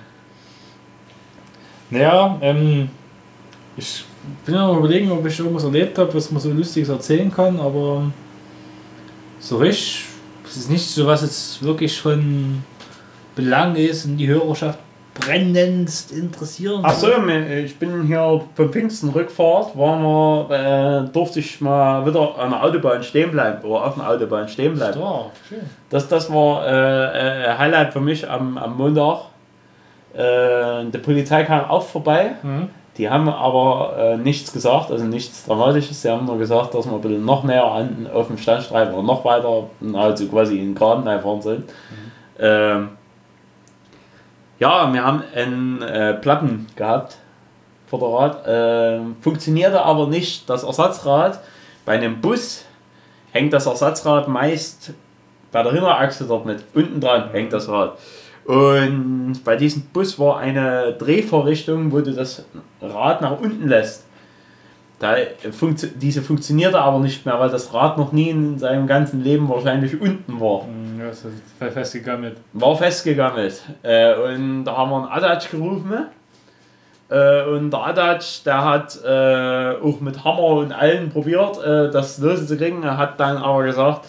Naja, ähm, ich bin ja noch überlegen, ob ich irgendwas erlebt habe, was man so Lustiges erzählen kann, aber so richtig, es ist nicht so, was jetzt wirklich von Belang ist und die Hörerschaft brennendst interessieren. Ach so, ich bin hier beim Pfingsten-Rückfahrt, waren wir, äh, durfte ich mal wieder an der Autobahn stehen bleiben, oder auf der Autobahn stehen bleiben. Ja, schön. Das, das war äh, äh, Highlight für mich am, am Montag. Äh, die Polizei kam auch vorbei, Mhm. die haben aber äh, nichts gesagt, also nichts Dramatisches, sie haben nur gesagt, dass wir ein bisschen noch näher an, auf dem Standstreifen oder noch weiter, also quasi in den Garten einfahren sollen. Mhm. Ähm, ja, wir haben einen äh, Platten gehabt vor der Rad, äh, funktionierte aber nicht das Ersatzrad. Bei einem Bus hängt das Ersatzrad meist bei der Hinterachse dort mit, unten dran hängt das Rad. Und bei diesem Bus war eine Drehvorrichtung, wo du das Rad nach unten lässt. Da funktio- diese funktionierte aber nicht mehr, weil das Rad noch nie in seinem ganzen Leben wahrscheinlich unten war. Ja, das ist festgegammelt. War festgegammelt. Äh, und da haben wir einen Adatsch gerufen. Äh, und der Adatsch, der hat äh, auch mit Hammer und allen probiert, äh, das loszukriegen. Er hat dann aber gesagt,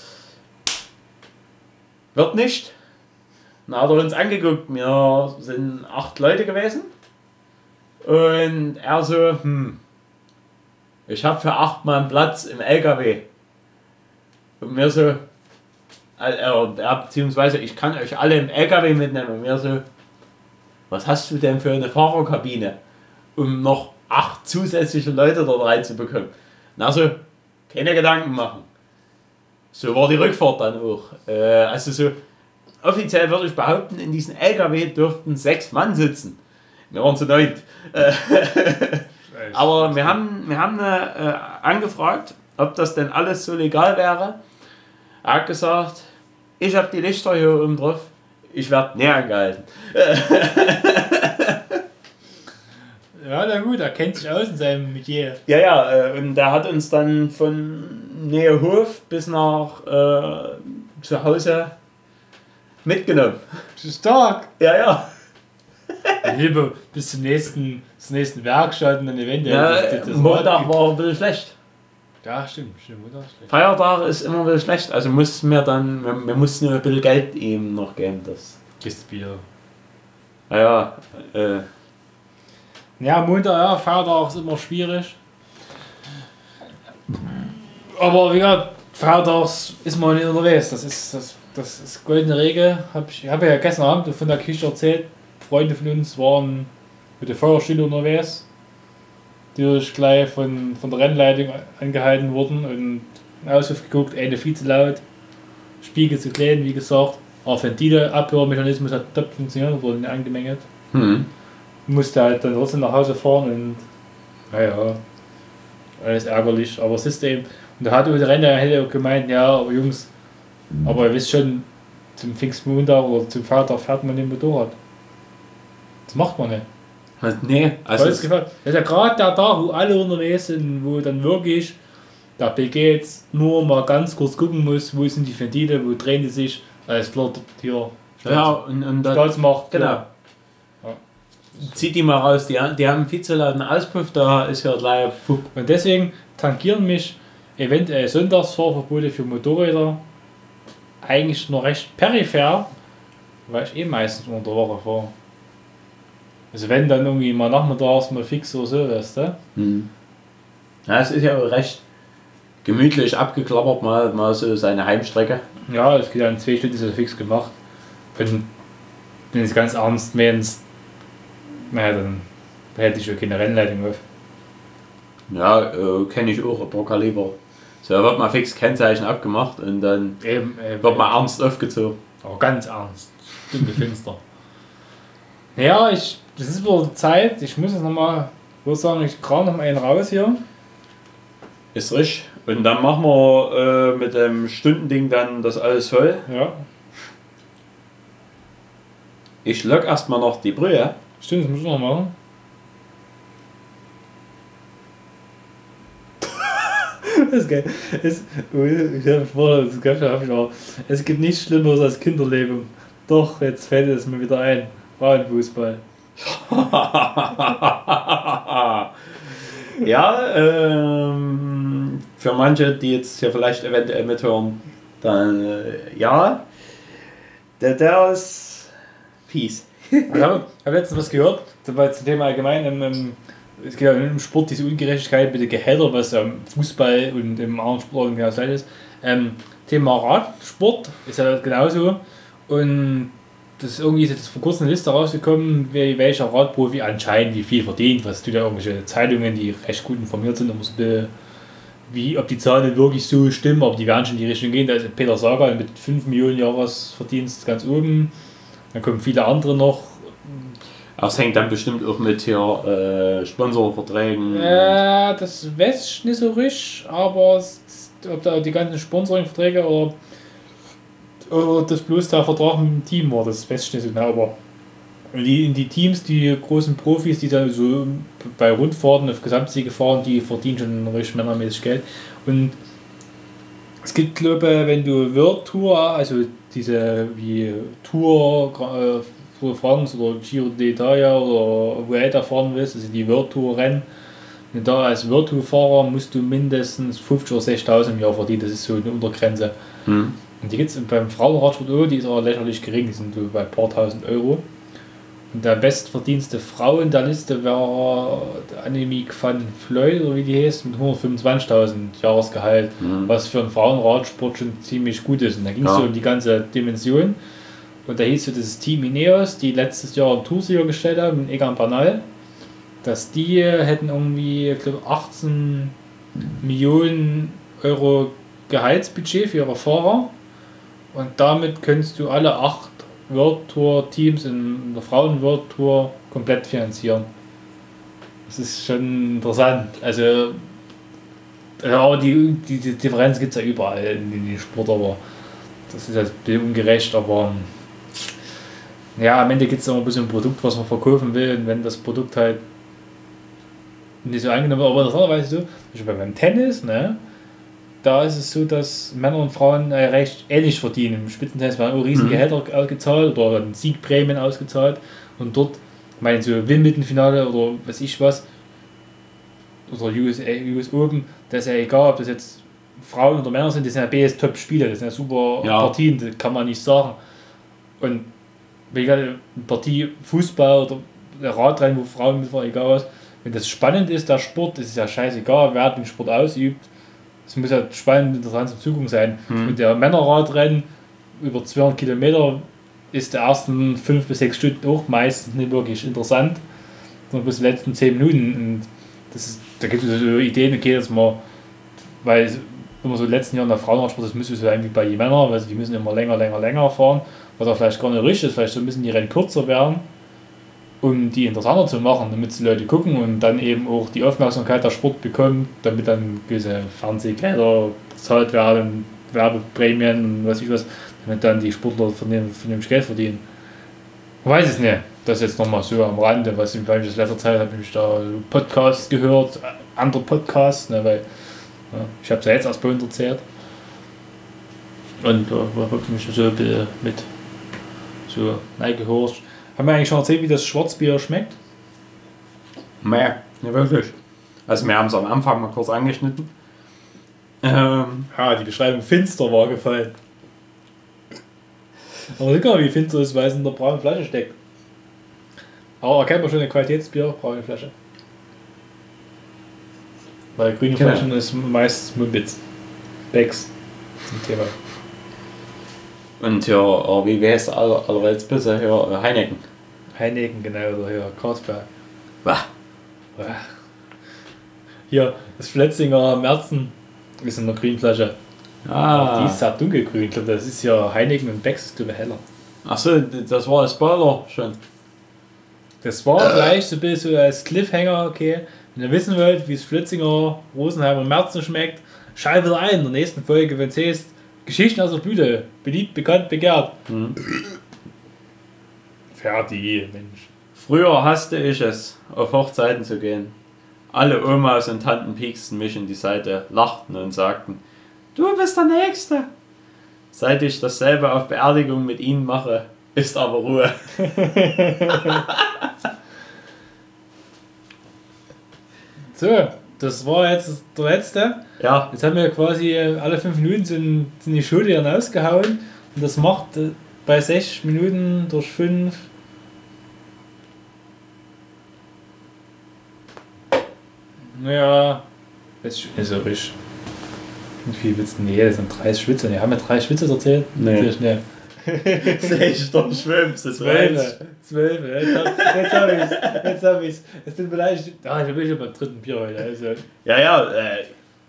wird nicht. Dann hat er uns angeguckt, wir sind acht Leute gewesen. Und er so, hm, ich habe für acht Mann Platz im L K W. Und wir so, äh, äh, beziehungsweise ich kann euch alle im L K W mitnehmen. Und wir so, was hast du denn für eine Fahrerkabine, um noch acht zusätzliche Leute dort reinzubekommen? Na so, keine Gedanken machen. So war die Rückfahrt dann auch. Äh, also so, offiziell würde ich behaupten, in diesem L K W dürften sechs Mann sitzen. Wir waren zu neunt. Äh, aber wir haben, wir haben äh, angefragt, ob das denn alles so legal wäre. Er hat gesagt, ich habe die Lichter hier oben drauf, ich werde näher angehalten. Ja, na gut, er kennt sich aus in seinem Metier. Ja, ja, äh, und der hat uns dann von Nähe Hof bis nach äh, zu Hause mitgenommen. Das ist stark. Ja, ja. Hilfe bis zum nächsten, zur nächsten Werkstatt und dann eventuell. ja das, das Montag war ein bisschen schlecht. Ja, stimmt, stimmt, Montag ist schlecht. Feiertag ist immer ein bisschen schlecht, also mussten wir dann, wir, wir mussten nur ein bisschen Geld ihm noch geben. Das. Kiste Bier. Ja, ja. Äh, Ja, Montag, ja, Feiertag ist immer schwierig. Aber wie gesagt, Feiertags ist man nicht unterwegs. Das ist, das, das ist goldene Regel. Hab ich habe ja gestern Abend von der Küche erzählt. Freunde von uns waren mit der Feuerstelle unterwegs. Die durch gleich von, von der Rennleitung angehalten wurden und in den Auspuff geguckt, eine viel zu laut. Spiegel zu klein, wie gesagt. Aber Ventile, Abhörmechanismus hat top funktioniert, wurde nicht angemengt. hm. Musste halt dann trotzdem nach Hause fahren und naja, alles ärgerlich, aber es ist eben, und da hat der Renner hätte auch gemeint, ja, aber Jungs, aber ihr wisst schon, zum Pfingstmontag oder zum Vater fährt man den Motorrad. Das macht man nicht. Was, nee, also Das ist ja gerade der Tag, wo alle unterwegs sind, wo dann wirklich der P G jetzt nur mal ganz kurz gucken muss, wo sind die Ventile, wo drehen die sich, alles klar, hier, ja, und, und dann, Staatsmacht, genau. ja. Zieh die mal raus, die, die haben einen viel zu lauten Auspuff, da ist ja gleich Fupp. Und deswegen tangieren mich eventuell Sonntagsfahrverbote für Motorräder eigentlich noch recht peripher, weil ich eh meistens unter der Woche fahre. Also wenn dann irgendwie mal nachmittags mal fix oder so, weißt du? Hm. Ja, es ist ja auch recht gemütlich abgeklappert, mal, mal so seine Heimstrecke. Ja, es geht ja in zwei Stunden so fix gemacht. Und wenn es ganz ernst meinst, naja, dann hätte ich ja keine Rennleitung auf. Ja, äh, kenne ich auch, aber Kaliber. So, da wird mal fix Kennzeichen abgemacht und dann Eben, eben, wird mal ernst aufgezogen. Aber ganz ernst. Stimmt, finster. Ja, ich, das ist wohl Zeit. Ich muss jetzt nochmal, ich würde sagen, ich kram noch mal einen raus hier. Ist richtig. Und dann machen wir äh, mit dem Stundending dann das alles voll. Ja. Ich lock erstmal noch die Brühe. Stimmt, das muss ich noch machen. Das ist geil. Es, ich habe vorher, das gab hab ich auch. Es gibt nichts Schlimmeres als Kinderleben. Doch, jetzt fällt es mir wieder ein. Frauenfußball. Ja, ähm, für manche, die jetzt hier vielleicht eventuell mithören, dann äh, ja, der, der ist fies. Ich habe hab letztens was gehört, dabei zum Thema allgemein. Im, im, es geht ja im Sport diese Ungerechtigkeit mit den Gehältern, was am Fußball und im anderen Sport genau das gleiche ist. Ähm, Thema Radsport ist ja genauso. Und das ist irgendwie ist jetzt vor kurzem eine Liste rausgekommen, wie, welcher Radprofi anscheinend wie viel verdient. Was tut ja irgendwelche Zeitungen, die recht gut informiert sind, immer so wie, ob die Zahlen wirklich so stimmen, ob die werden schon in die Richtung gehen. Da ist Peter Sagan mit fünf Millionen Jahresverdienst ganz oben. Dann kommen viele andere noch. Das hängt dann bestimmt auch mit hier äh, Sponsorverträgen. Äh, das weiß ich nicht so richtig, aber es, ob da die ganzen Sponsoringverträge oder, oder das bloß der Vertrag mit dem Team war, das weiß ich nicht so genau. Aber die, die Teams, die großen Profis, die dann so bei Rundfahrten auf Gesamtsiege fahren, die verdienen schon richtig männermäßig Geld. Und es gibt, glaube ich, wenn du World Tour, also diese wie Tour, äh, Tour de France oder Giro d'Italia oder Vuelta fahren willst, also die World Tour Rennen, wenn du da als World Tour Fahrer musst du mindestens fünfzig oder sechzigtausend im Jahr verdienen, das ist so eine Untergrenze. Hm. Und die gibt es beim Frauenradsport auch, die ist aber lächerlich gering, die sind so bei ein paar tausend Euro. Und der bestverdienste Frau in der Liste wäre Annemiek van Vleut, oder wie die heißt, mit hundertfünfundzwanzigtausend Jahresgehalt, mhm. was für einen Frauenradsport schon ziemlich gut ist. Und da ging es ja. so um die ganze Dimension. Und da hieß so das Team Ineos, die letztes Jahr einen Toursieger gestellt haben, mit Egan Bernal, dass die hätten irgendwie, ich glaube, achtzehn Millionen Euro Gehaltsbudget für ihre Fahrer. Und damit könntest du alle acht World Tour Teams in der Frauen World Tour komplett finanzieren. Das ist schon interessant. Also, ja, die, die, die Differenz gibt es ja überall in den Sport, aber das ist halt ein bisschen ungerecht, aber ja, am Ende gibt es immer ein bisschen ein Produkt, was man verkaufen will, und wenn das Produkt halt nicht so angenommen wird, aber interessanterweise so, beim Tennis, ne? Da ist es so, dass Männer und Frauen äh, recht ähnlich verdienen. Im Spitzentennis werden auch riesen Gehälter mhm. ausgezahlt oder Siegprämien ausgezahlt. Und dort, ich meine, so Wimbledon-Finale oder weiß ich was, oder U S, U S Open, das ist ja egal, ob das jetzt Frauen oder Männer sind, das sind ja B S Top-Spiele, das sind ja super ja. Partien, das kann man nicht sagen. Und egal, eine Partie Fußball oder Radrennen, wo Frauen mitfahren, egal was, wenn das spannend ist, der Sport, ist es ja scheißegal, wer den Sport ausübt. Es muss ja spannend und interessant zur Zukunft sein. Mhm. Und der Männerradrennen über zweihundert Kilometer ist der ersten fünf bis sechs Stunden auch meistens nicht wirklich interessant, sondern bis die letzten zehn Minuten. Und das ist, da gibt es so Ideen, okay, dass man, weil immer so in den letzten Jahren der Frauenradsport, das müsste so sein wie bei den Männern, weil die müssen immer länger, länger, länger fahren, was auch vielleicht gar nicht richtig ist, vielleicht so müssen die Rennen kürzer werden, um die interessanter zu machen, damit die Leute gucken und dann eben auch die Aufmerksamkeit der Sport bekommt, damit dann gewisse Fernsehgelder bezahlt werden, Werbeprämien und was ich was, damit dann die Sportler von dem, von dem Geld verdienen. Ich weiß es nicht. Das ist jetzt nochmal so am Rande, was ich in letzter Zeit habe ich da Podcasts gehört, andere Podcasts, ne, weil ja, ich habe es ja jetzt erst bei uns erzählt. Und da äh, habe ich mich so mit so reingehorcht. Haben wir eigentlich schon erzählt, wie das Schwarzbier schmeckt? Nee, nicht wirklich. Also wir haben es am Anfang mal kurz angeschnitten. Ähm, Ja, die Beschreibung finster war gefallen. Aber nicht gar wie finster ist, weil es in der braunen Flasche steckt. Aber erkennt man schon eine Qualitätsbier, braune Flasche. Weil grüne Genau. Flaschen ist meist Mumbitz. Becks zum Thema. und ja, oh, wie heißt der aller, allerwelts besser hier? Heineken. Heineken, genau, oder hier Carlsberg. Wah. Hier, das Fletzinger Merzen ist in der grünen Flasche. Ah. Die ist sehr dunkelgrün. Ich glaube, das ist ja Heineken und Becks ist glaube ich heller. Achso, das war der Spoiler schon. Das war vielleicht so ein bisschen so als Cliffhanger, okay. Wenn ihr wissen wollt, wie es Flitzinger, Rosenheim und Merzen schmeckt, schaltet wieder ein in der nächsten Folge, wenn es heißt Geschichten aus der Blüte. Beliebt, bekannt, begehrt. Mhm. Fertig, Mensch. Früher hasste ich es, auf Hochzeiten zu gehen. Alle Omas und Tanten pieksten mich in die Seite, lachten und sagten, du bist der Nächste. Seit ich dasselbe auf Beerdigung mit ihnen mache, ist aber Ruhe. So, das war jetzt der letzte. Ja, Jetzt haben wir quasi alle fünf Minuten sind, sind die Schulter hinausgehauen. Und das macht äh, bei sechs Minuten durch fünf. Naja, das ist so richtig. Wie viel willst du? Nee, das sind drei Schwitze. Wir haben ja drei Schwitze erzählt. Nee. Sehr schnell. sech doch schwimmst, das Zwölf. Zwölf. Jetzt hab, jetzt hab ich's. Jetzt hab ich's. Es tut mir leid. ich- Ah, ich bin schon beim dritten Bier heute. Also. Ja, ja, äh,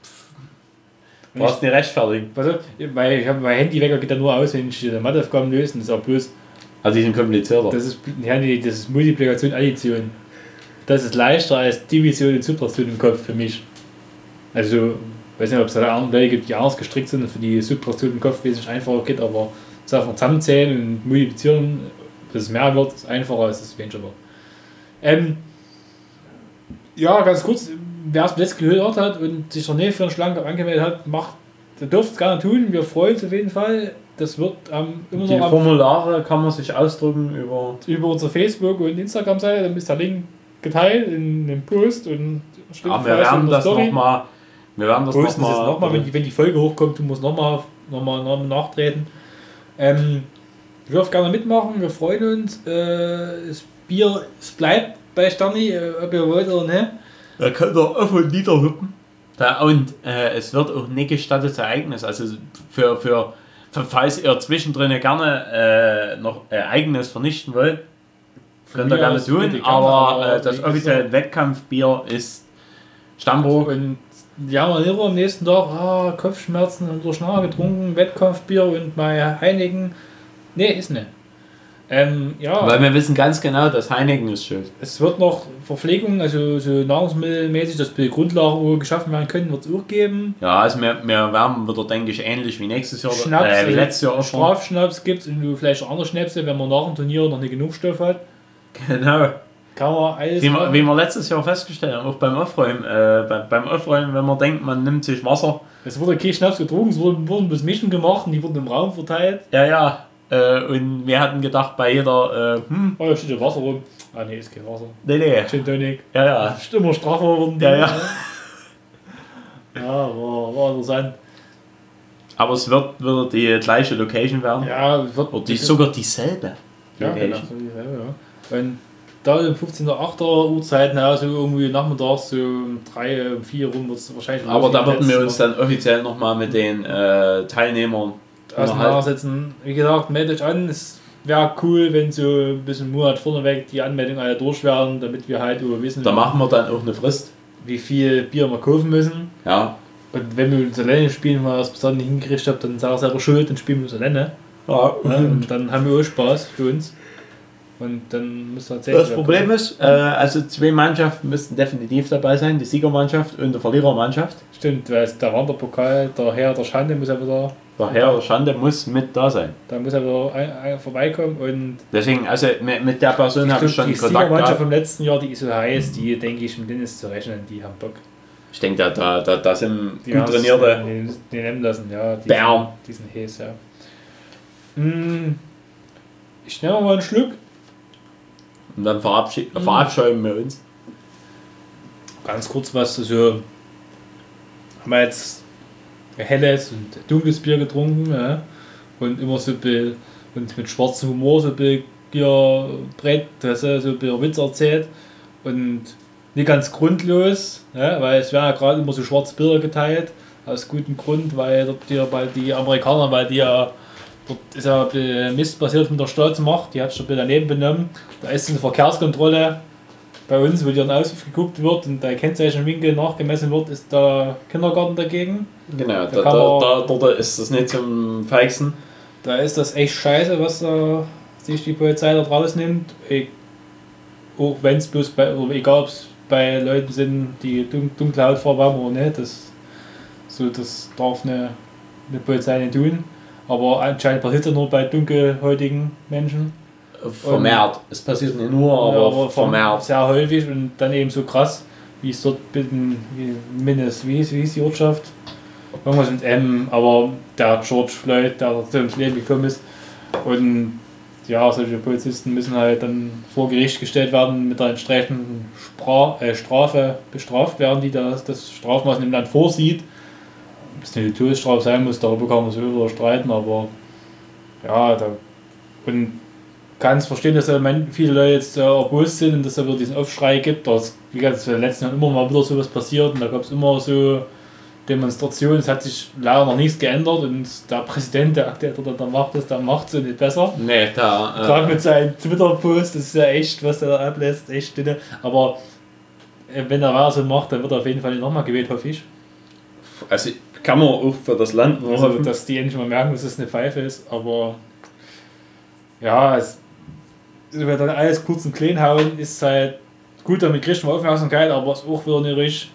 brauchst nicht rechtfertigen. Pass auf, weil ich habe mein Handywecker geht ja nur aus, wenn ich die Matheaufgaben löse. Das ist auch bloß. Also die sind komplizierter. Das ist, ja, nee, das ist Multiplikation, Addition. Das ist leichter als Division und Subtraktion im Kopf für mich. Also, ich weiß nicht, ob es da andere Leute gibt, die anders gestrickt sind und für die Subtraktion im Kopf wesentlich einfacher geht, aber Sachen zusammenzählen und multiplizieren, dass es mehr wird, ist einfacher als es weniger wird. Ähm, ja, ganz kurz, wer es jetzt gehört hat und sich noch nicht für einen Schlank angemeldet hat, macht, der dürft es gerne tun. Wir freuen uns auf jeden Fall. Das wird ähm, immer Die noch am Formulare kann man sich ausdrucken über... über unsere Facebook- und Instagram-Seite, dann ist der Link geteilt in dem Post und Aber wir werden das nochmal... Wir werden das Posten nochmal... es noch mal, wenn, die, wenn die Folge hochkommt, du musst nochmal noch mal, noch mal nachtreten. Ähm, ihr dürft gerne mitmachen, wir freuen uns. Äh, das Bier, es bleibt bei Sterni, äh, ob ihr wollt oder nicht. Da könnt ihr auf und nieder hüppen. Da, und äh, es wird auch nicht gestattetes Ereignis. Also für, für, für falls ihr zwischendrin gerne äh, noch Ereignis vernichten wollt, könnt ihr mir gerne aus tun. bitte gerne, Aber aber äh, das wie offizielle Wettkampfbier ist Stammburg. Und ja, mal lieber am nächsten Tag, ah, Kopfschmerzen und durch Schnarr getrunken, Wettkampfbier und mal Heineken. Nee, ist nicht. Ähm, ja. Weil wir wissen ganz genau, dass Heineken ist schuld. Es wird noch Verpflegung, also so nahrungsmittelmäßig, dass die Grundlagen geschaffen werden können, wird es auch geben. Ja, also wir, wir werden wieder, denke ich, ähnlich wie nächstes Jahr, Schnaps, äh, wie also letztes Jahr auch schon. Strafschnaps gibt es und du vielleicht auch andere Schnäpse, wenn man nach dem Turnier noch nicht genug Stoff hat. Genau. Kann man alles Wie wir, machen. wie wir letztes Jahr festgestellt haben, auch beim Aufräumen, äh, bei, beim Aufräumen, wenn man denkt, man nimmt sich Wasser. Es wurde kein Schnaps getrunken, es wurden, wurden bloß Mischen gemacht und die wurden im Raum verteilt. Ja, ja. Äh, und wir hatten gedacht, bei jeder, äh, hm, Oh, da steht ja Wasser rum. Ah ne, ist kein Wasser. nee, nee. Gin Tonic. Ja, ja. Ist immer straffer wurden die. Ja, ja. Ja, war, war interessant. Aber es wird wieder die gleiche Location werden. Ja, es wird Oder die, sogar dieselbe Ja, genau. Location. Ja, ja. Und da um fünfzehn Uhr acht Uhrzeiten, ja, so irgendwie nachmittags, so um drei, um vier rum wird es wahrscheinlich. Aber da würden wir uns dann dann offiziell nochmal mit den äh, Teilnehmern auseinandersetzen. Wie gesagt, meldet euch an. Es wäre cool, wenn so ein bisschen Monat vorneweg die Anmeldungen alle durch wären, damit wir halt über wissen, Da machen wir dann auch eine Frist. wie viel Bier wir kaufen müssen. Ja. Und wenn wir uns alleine spielen, weil wir es bis dann nicht hingekriegt habt, dann sag ich selber schuld, dann spielen wir uns alleine. ja. Ja, und dann haben wir auch Spaß für uns. Und dann müssen wir erzählen. Das Problem ist, äh, also zwei Mannschaften müssten definitiv dabei sein, die Siegermannschaft und die Verlierermannschaft. Stimmt, weil es der Wanderpokal, der Herr der Schande muss ja wieder, Der Herr der Schande muss mit da sein. da muss er wieder ein, ein, vorbeikommen und Deswegen, also mit, mit der Person habe ich schon die Kontakt Siegermannschaft gehabt. vom letzten Jahr, die ist so heiß, die denke ich mit denen ist zu rechnen, die haben Bock. Ich denke, da, da, da, da sind Die gut haben trainierte. Die, die nehmen lassen, ja. Die Bern. Sind, die sind heiß, ja. Hm, ich nehme mal einen Schluck. Und dann verabschied, verabscheuen wir uns. ganz kurz was, also haben wir jetzt helles und dunkles Bier getrunken, ja, und immer so ein bisschen, und mit schwarzem Humor so ein bisschen Bier brett, das so ein bisschen Witz erzählt und nicht ganz grundlos, ja, weil es werden ja gerade immer so schwarze Bilder geteilt, aus gutem Grund, weil dort die, weil die Amerikaner, weil die ja, dort ist ja Mist passiert mit der Staatsmacht, die hat schon ein bisschen daneben benommen, da ist eine Verkehrskontrolle bei uns, wo dir ein Ausruf geguckt wird und der Kennzeichenwinkel nachgemessen wird, ist der Kindergarten dagegen. Genau, da, da, da, da, dort ist das nicht zum Feixen. Da ist das echt scheiße, was da sich die Polizei da draus nimmt. Ich, auch wenn es bloß bei, oder egal ob es bei Leuten sind, die dunkle Hautfarbe haben oder nicht, das, so, das darf eine, eine Polizei nicht tun. Aber anscheinend passiert es nur bei dunkelhäutigen Menschen. Vermehrt. Es passiert nicht nur, aber, ja, aber vermehrt. Sehr häufig und dann eben so krass, wie es dort in Minnes, wie hieß die Ortschaft? Irgendwas mit M, aber der George Floyd, der da ins Leben gekommen ist. Und ja, solche Polizisten müssen halt dann vor Gericht gestellt werden, mit der entsprechenden Spra äh, Strafe bestraft werden, die das, das Strafmaß im Land vorsieht. Ob es eine Todesstrafe sein muss, darüber kann man so wieder streiten, aber ja, da. Und kannst verstehen, dass viele Leute jetzt äh, erbost sind und dass es da wieder diesen Aufschrei gibt. Das, wie gesagt, es ist in den letzten Jahren immer mal wieder sowas passiert und da gab es immer so Demonstrationen. Es hat sich leider noch nichts geändert und der Präsident, der aktuell da der Macht ist, der macht es nicht besser. Nee, da. Äh, Gerade mit seinem Twitter-Post, das ist ja echt, was der da ablässt, echt dünne. Aber äh, wenn er weiter so macht, dann wird er auf jeden Fall nicht nochmal gewählt, hoffe ich. Also kann man auch für das Land nur also, hoffen. dass die endlich mal merken, dass es eine Pfeife ist, aber ja, es wenn dann alles kurz und klein hauen, ist halt gut, damit kriegt man Aufmerksamkeit, aber es ist auch wieder nicht richtig.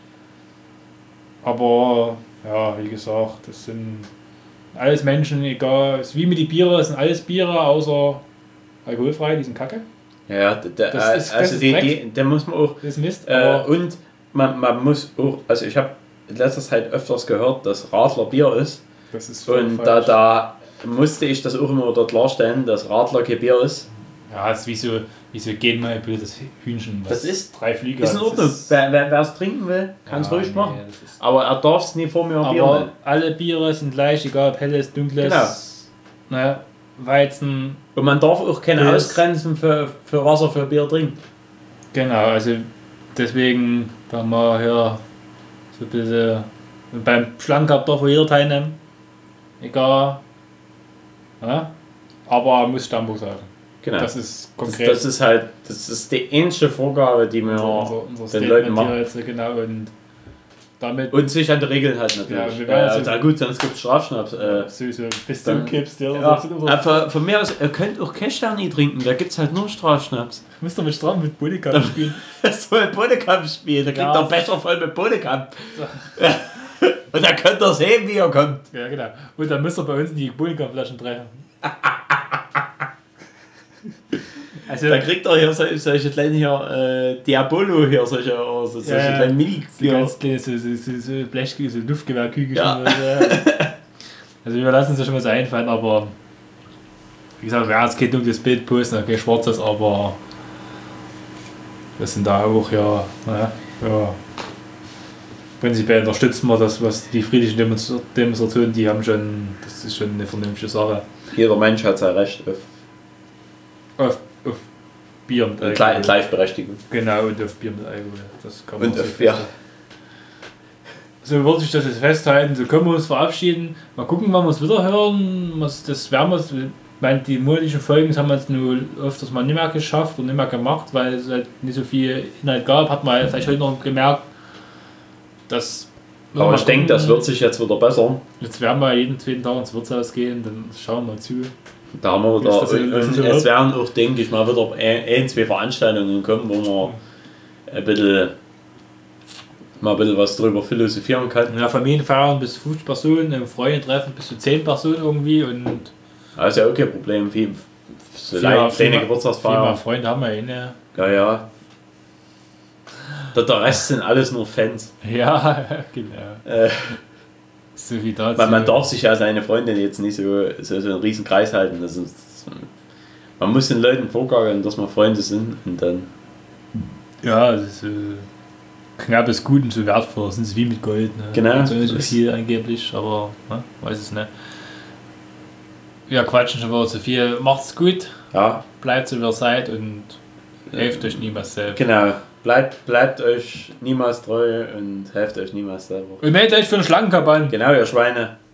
Aber ja, wie gesagt, das sind alles Menschen, egal, es ist wie mit den Bieren, das sind alles Biere, außer alkoholfrei, die sind kacke. Ja, der, das ist, also das die, ist die, der muss man auch. Das ist Mist, äh, und man, man muss auch, also ich habe in letzter Zeit öfters gehört, dass Radler Bier ist. Das ist voll und falsch. da, da musste ich das auch immer dort klarstellen, dass Radler kein Bier ist. Ja, es ist wie so, wie so genmanipuliertes Hühnchen. Das ist drei Flügel. Ist in Ordnung. Ist, wer wer es trinken will, kann es ja, ruhig nee, machen. Aber er darf es nie vor mir aber Bier nehmen. Alle Biere sind gleich, egal ob helles, dunkles, genau. Naja, Weizen. Und man darf auch keine Pilz. Ausgrenzen für, für was er für Bier trinkt. Genau, also deswegen kann man hier so ein bisschen. Und beim Schlangencup darf jeder teilnehmen. Egal. Ja? Aber er muss Stammbuch sagen. Genau. Das ist konkret. Das, das ist halt, das ist die einzige Vorgabe, die wir unser, unser den Leuten machen. Jetzt, genau, und, damit und sich an die Regeln halten natürlich. Ja, ja, also, gut, sonst gibt es Strafschnaps. Äh, so, so, bis du kippst, ja. ja. ja von, von mir aus, ihr könnt auch kein Sterni trinken, da gibt es halt nur Strafschnaps. Müsst ihr mit Straf mit Bodekamp spielen. Das soll Bodekamp spielen, da kriegt ja. der Becher voll mit Bodekamp. Und dann könnt ihr sehen, wie er kommt. Ja, genau. Und dann müsst ihr bei uns in die Bodekamp-Flaschen treffen. Also, da kriegt er hier solche, solche kleinen hier, äh, Diabolo hier, solche, also solche ja, kleinen mini so ganz kleine, so, so, so, so Blech, so Luftgewehrkügel. Ja. Also wir lassen uns ja schon was einfallen, aber wie gesagt, wir werden jetzt kein dunkles Bild posten, kein schwarzes, aber wir sind da auch ja, naja, ja. Prinzipiell unterstützen wir das, was die friedlichen Demonstrationen, die haben schon, das ist schon eine vernünftige Sache. Jeder Mensch hat sein Recht auf, auf, auf Bier mit Alkohol. Gleich, Gleichberechtigung. Genau, und auf Bier mit Alkohol. Das kann man und auf Bier. So würde ich das jetzt festhalten, so können wir uns verabschieden. Mal gucken, wann wir es wieder hören. Was, das werden wir, ich meine, die monatlichen Folgen haben wir jetzt nur öfters mal nicht mehr geschafft und nicht mehr gemacht, weil es halt nicht so viel Inhalt gab. Hat man vielleicht heute noch gemerkt, dass. Aber ich denke, das wird sich jetzt wieder besser. Jetzt werden wir jeden zweiten Tag ins Wirtshaus gehen, dann schauen wir mal zu. Da haben wir wieder. Und, und so es werden auch, denke ich mal, wieder ein, zwei Veranstaltungen kommen, wo man ein bisschen, mal ein bisschen was drüber philosophieren kann. Ja, Familienfeiern bis fünf Personen, Freunde treffen bis zu zehn Personen irgendwie. Und das ist ja auch kein Problem. Viel, so kleine Geburtstagsfeier. Freunde haben wir eh nicht. Ja, ja. Der Rest sind alles nur Fans. Ja, genau. Äh, so wie dazu. Weil man darf sich ja seine Freundin jetzt nicht so, so, so einen riesen Kreis halten. Das ist, man muss den Leuten vorgaukeln, dass wir Freunde sind und dann. Ja, das ist, äh, Knapp ist gut und so wertvoll, sind sie wie mit Gold. Ne? Genau. Also nicht so viel angeblich, aber ne? Weiß es nicht. Wir quatschen schon wieder zu viel. Macht's gut, Ja, bleibt so wie ihr seid und helft euch niemals selbst. genau. Bleibt, bleibt euch niemals treu und helft euch niemals selber. Und meldet euch für einen Schlangenkampagne. Genau, ihr Schweine.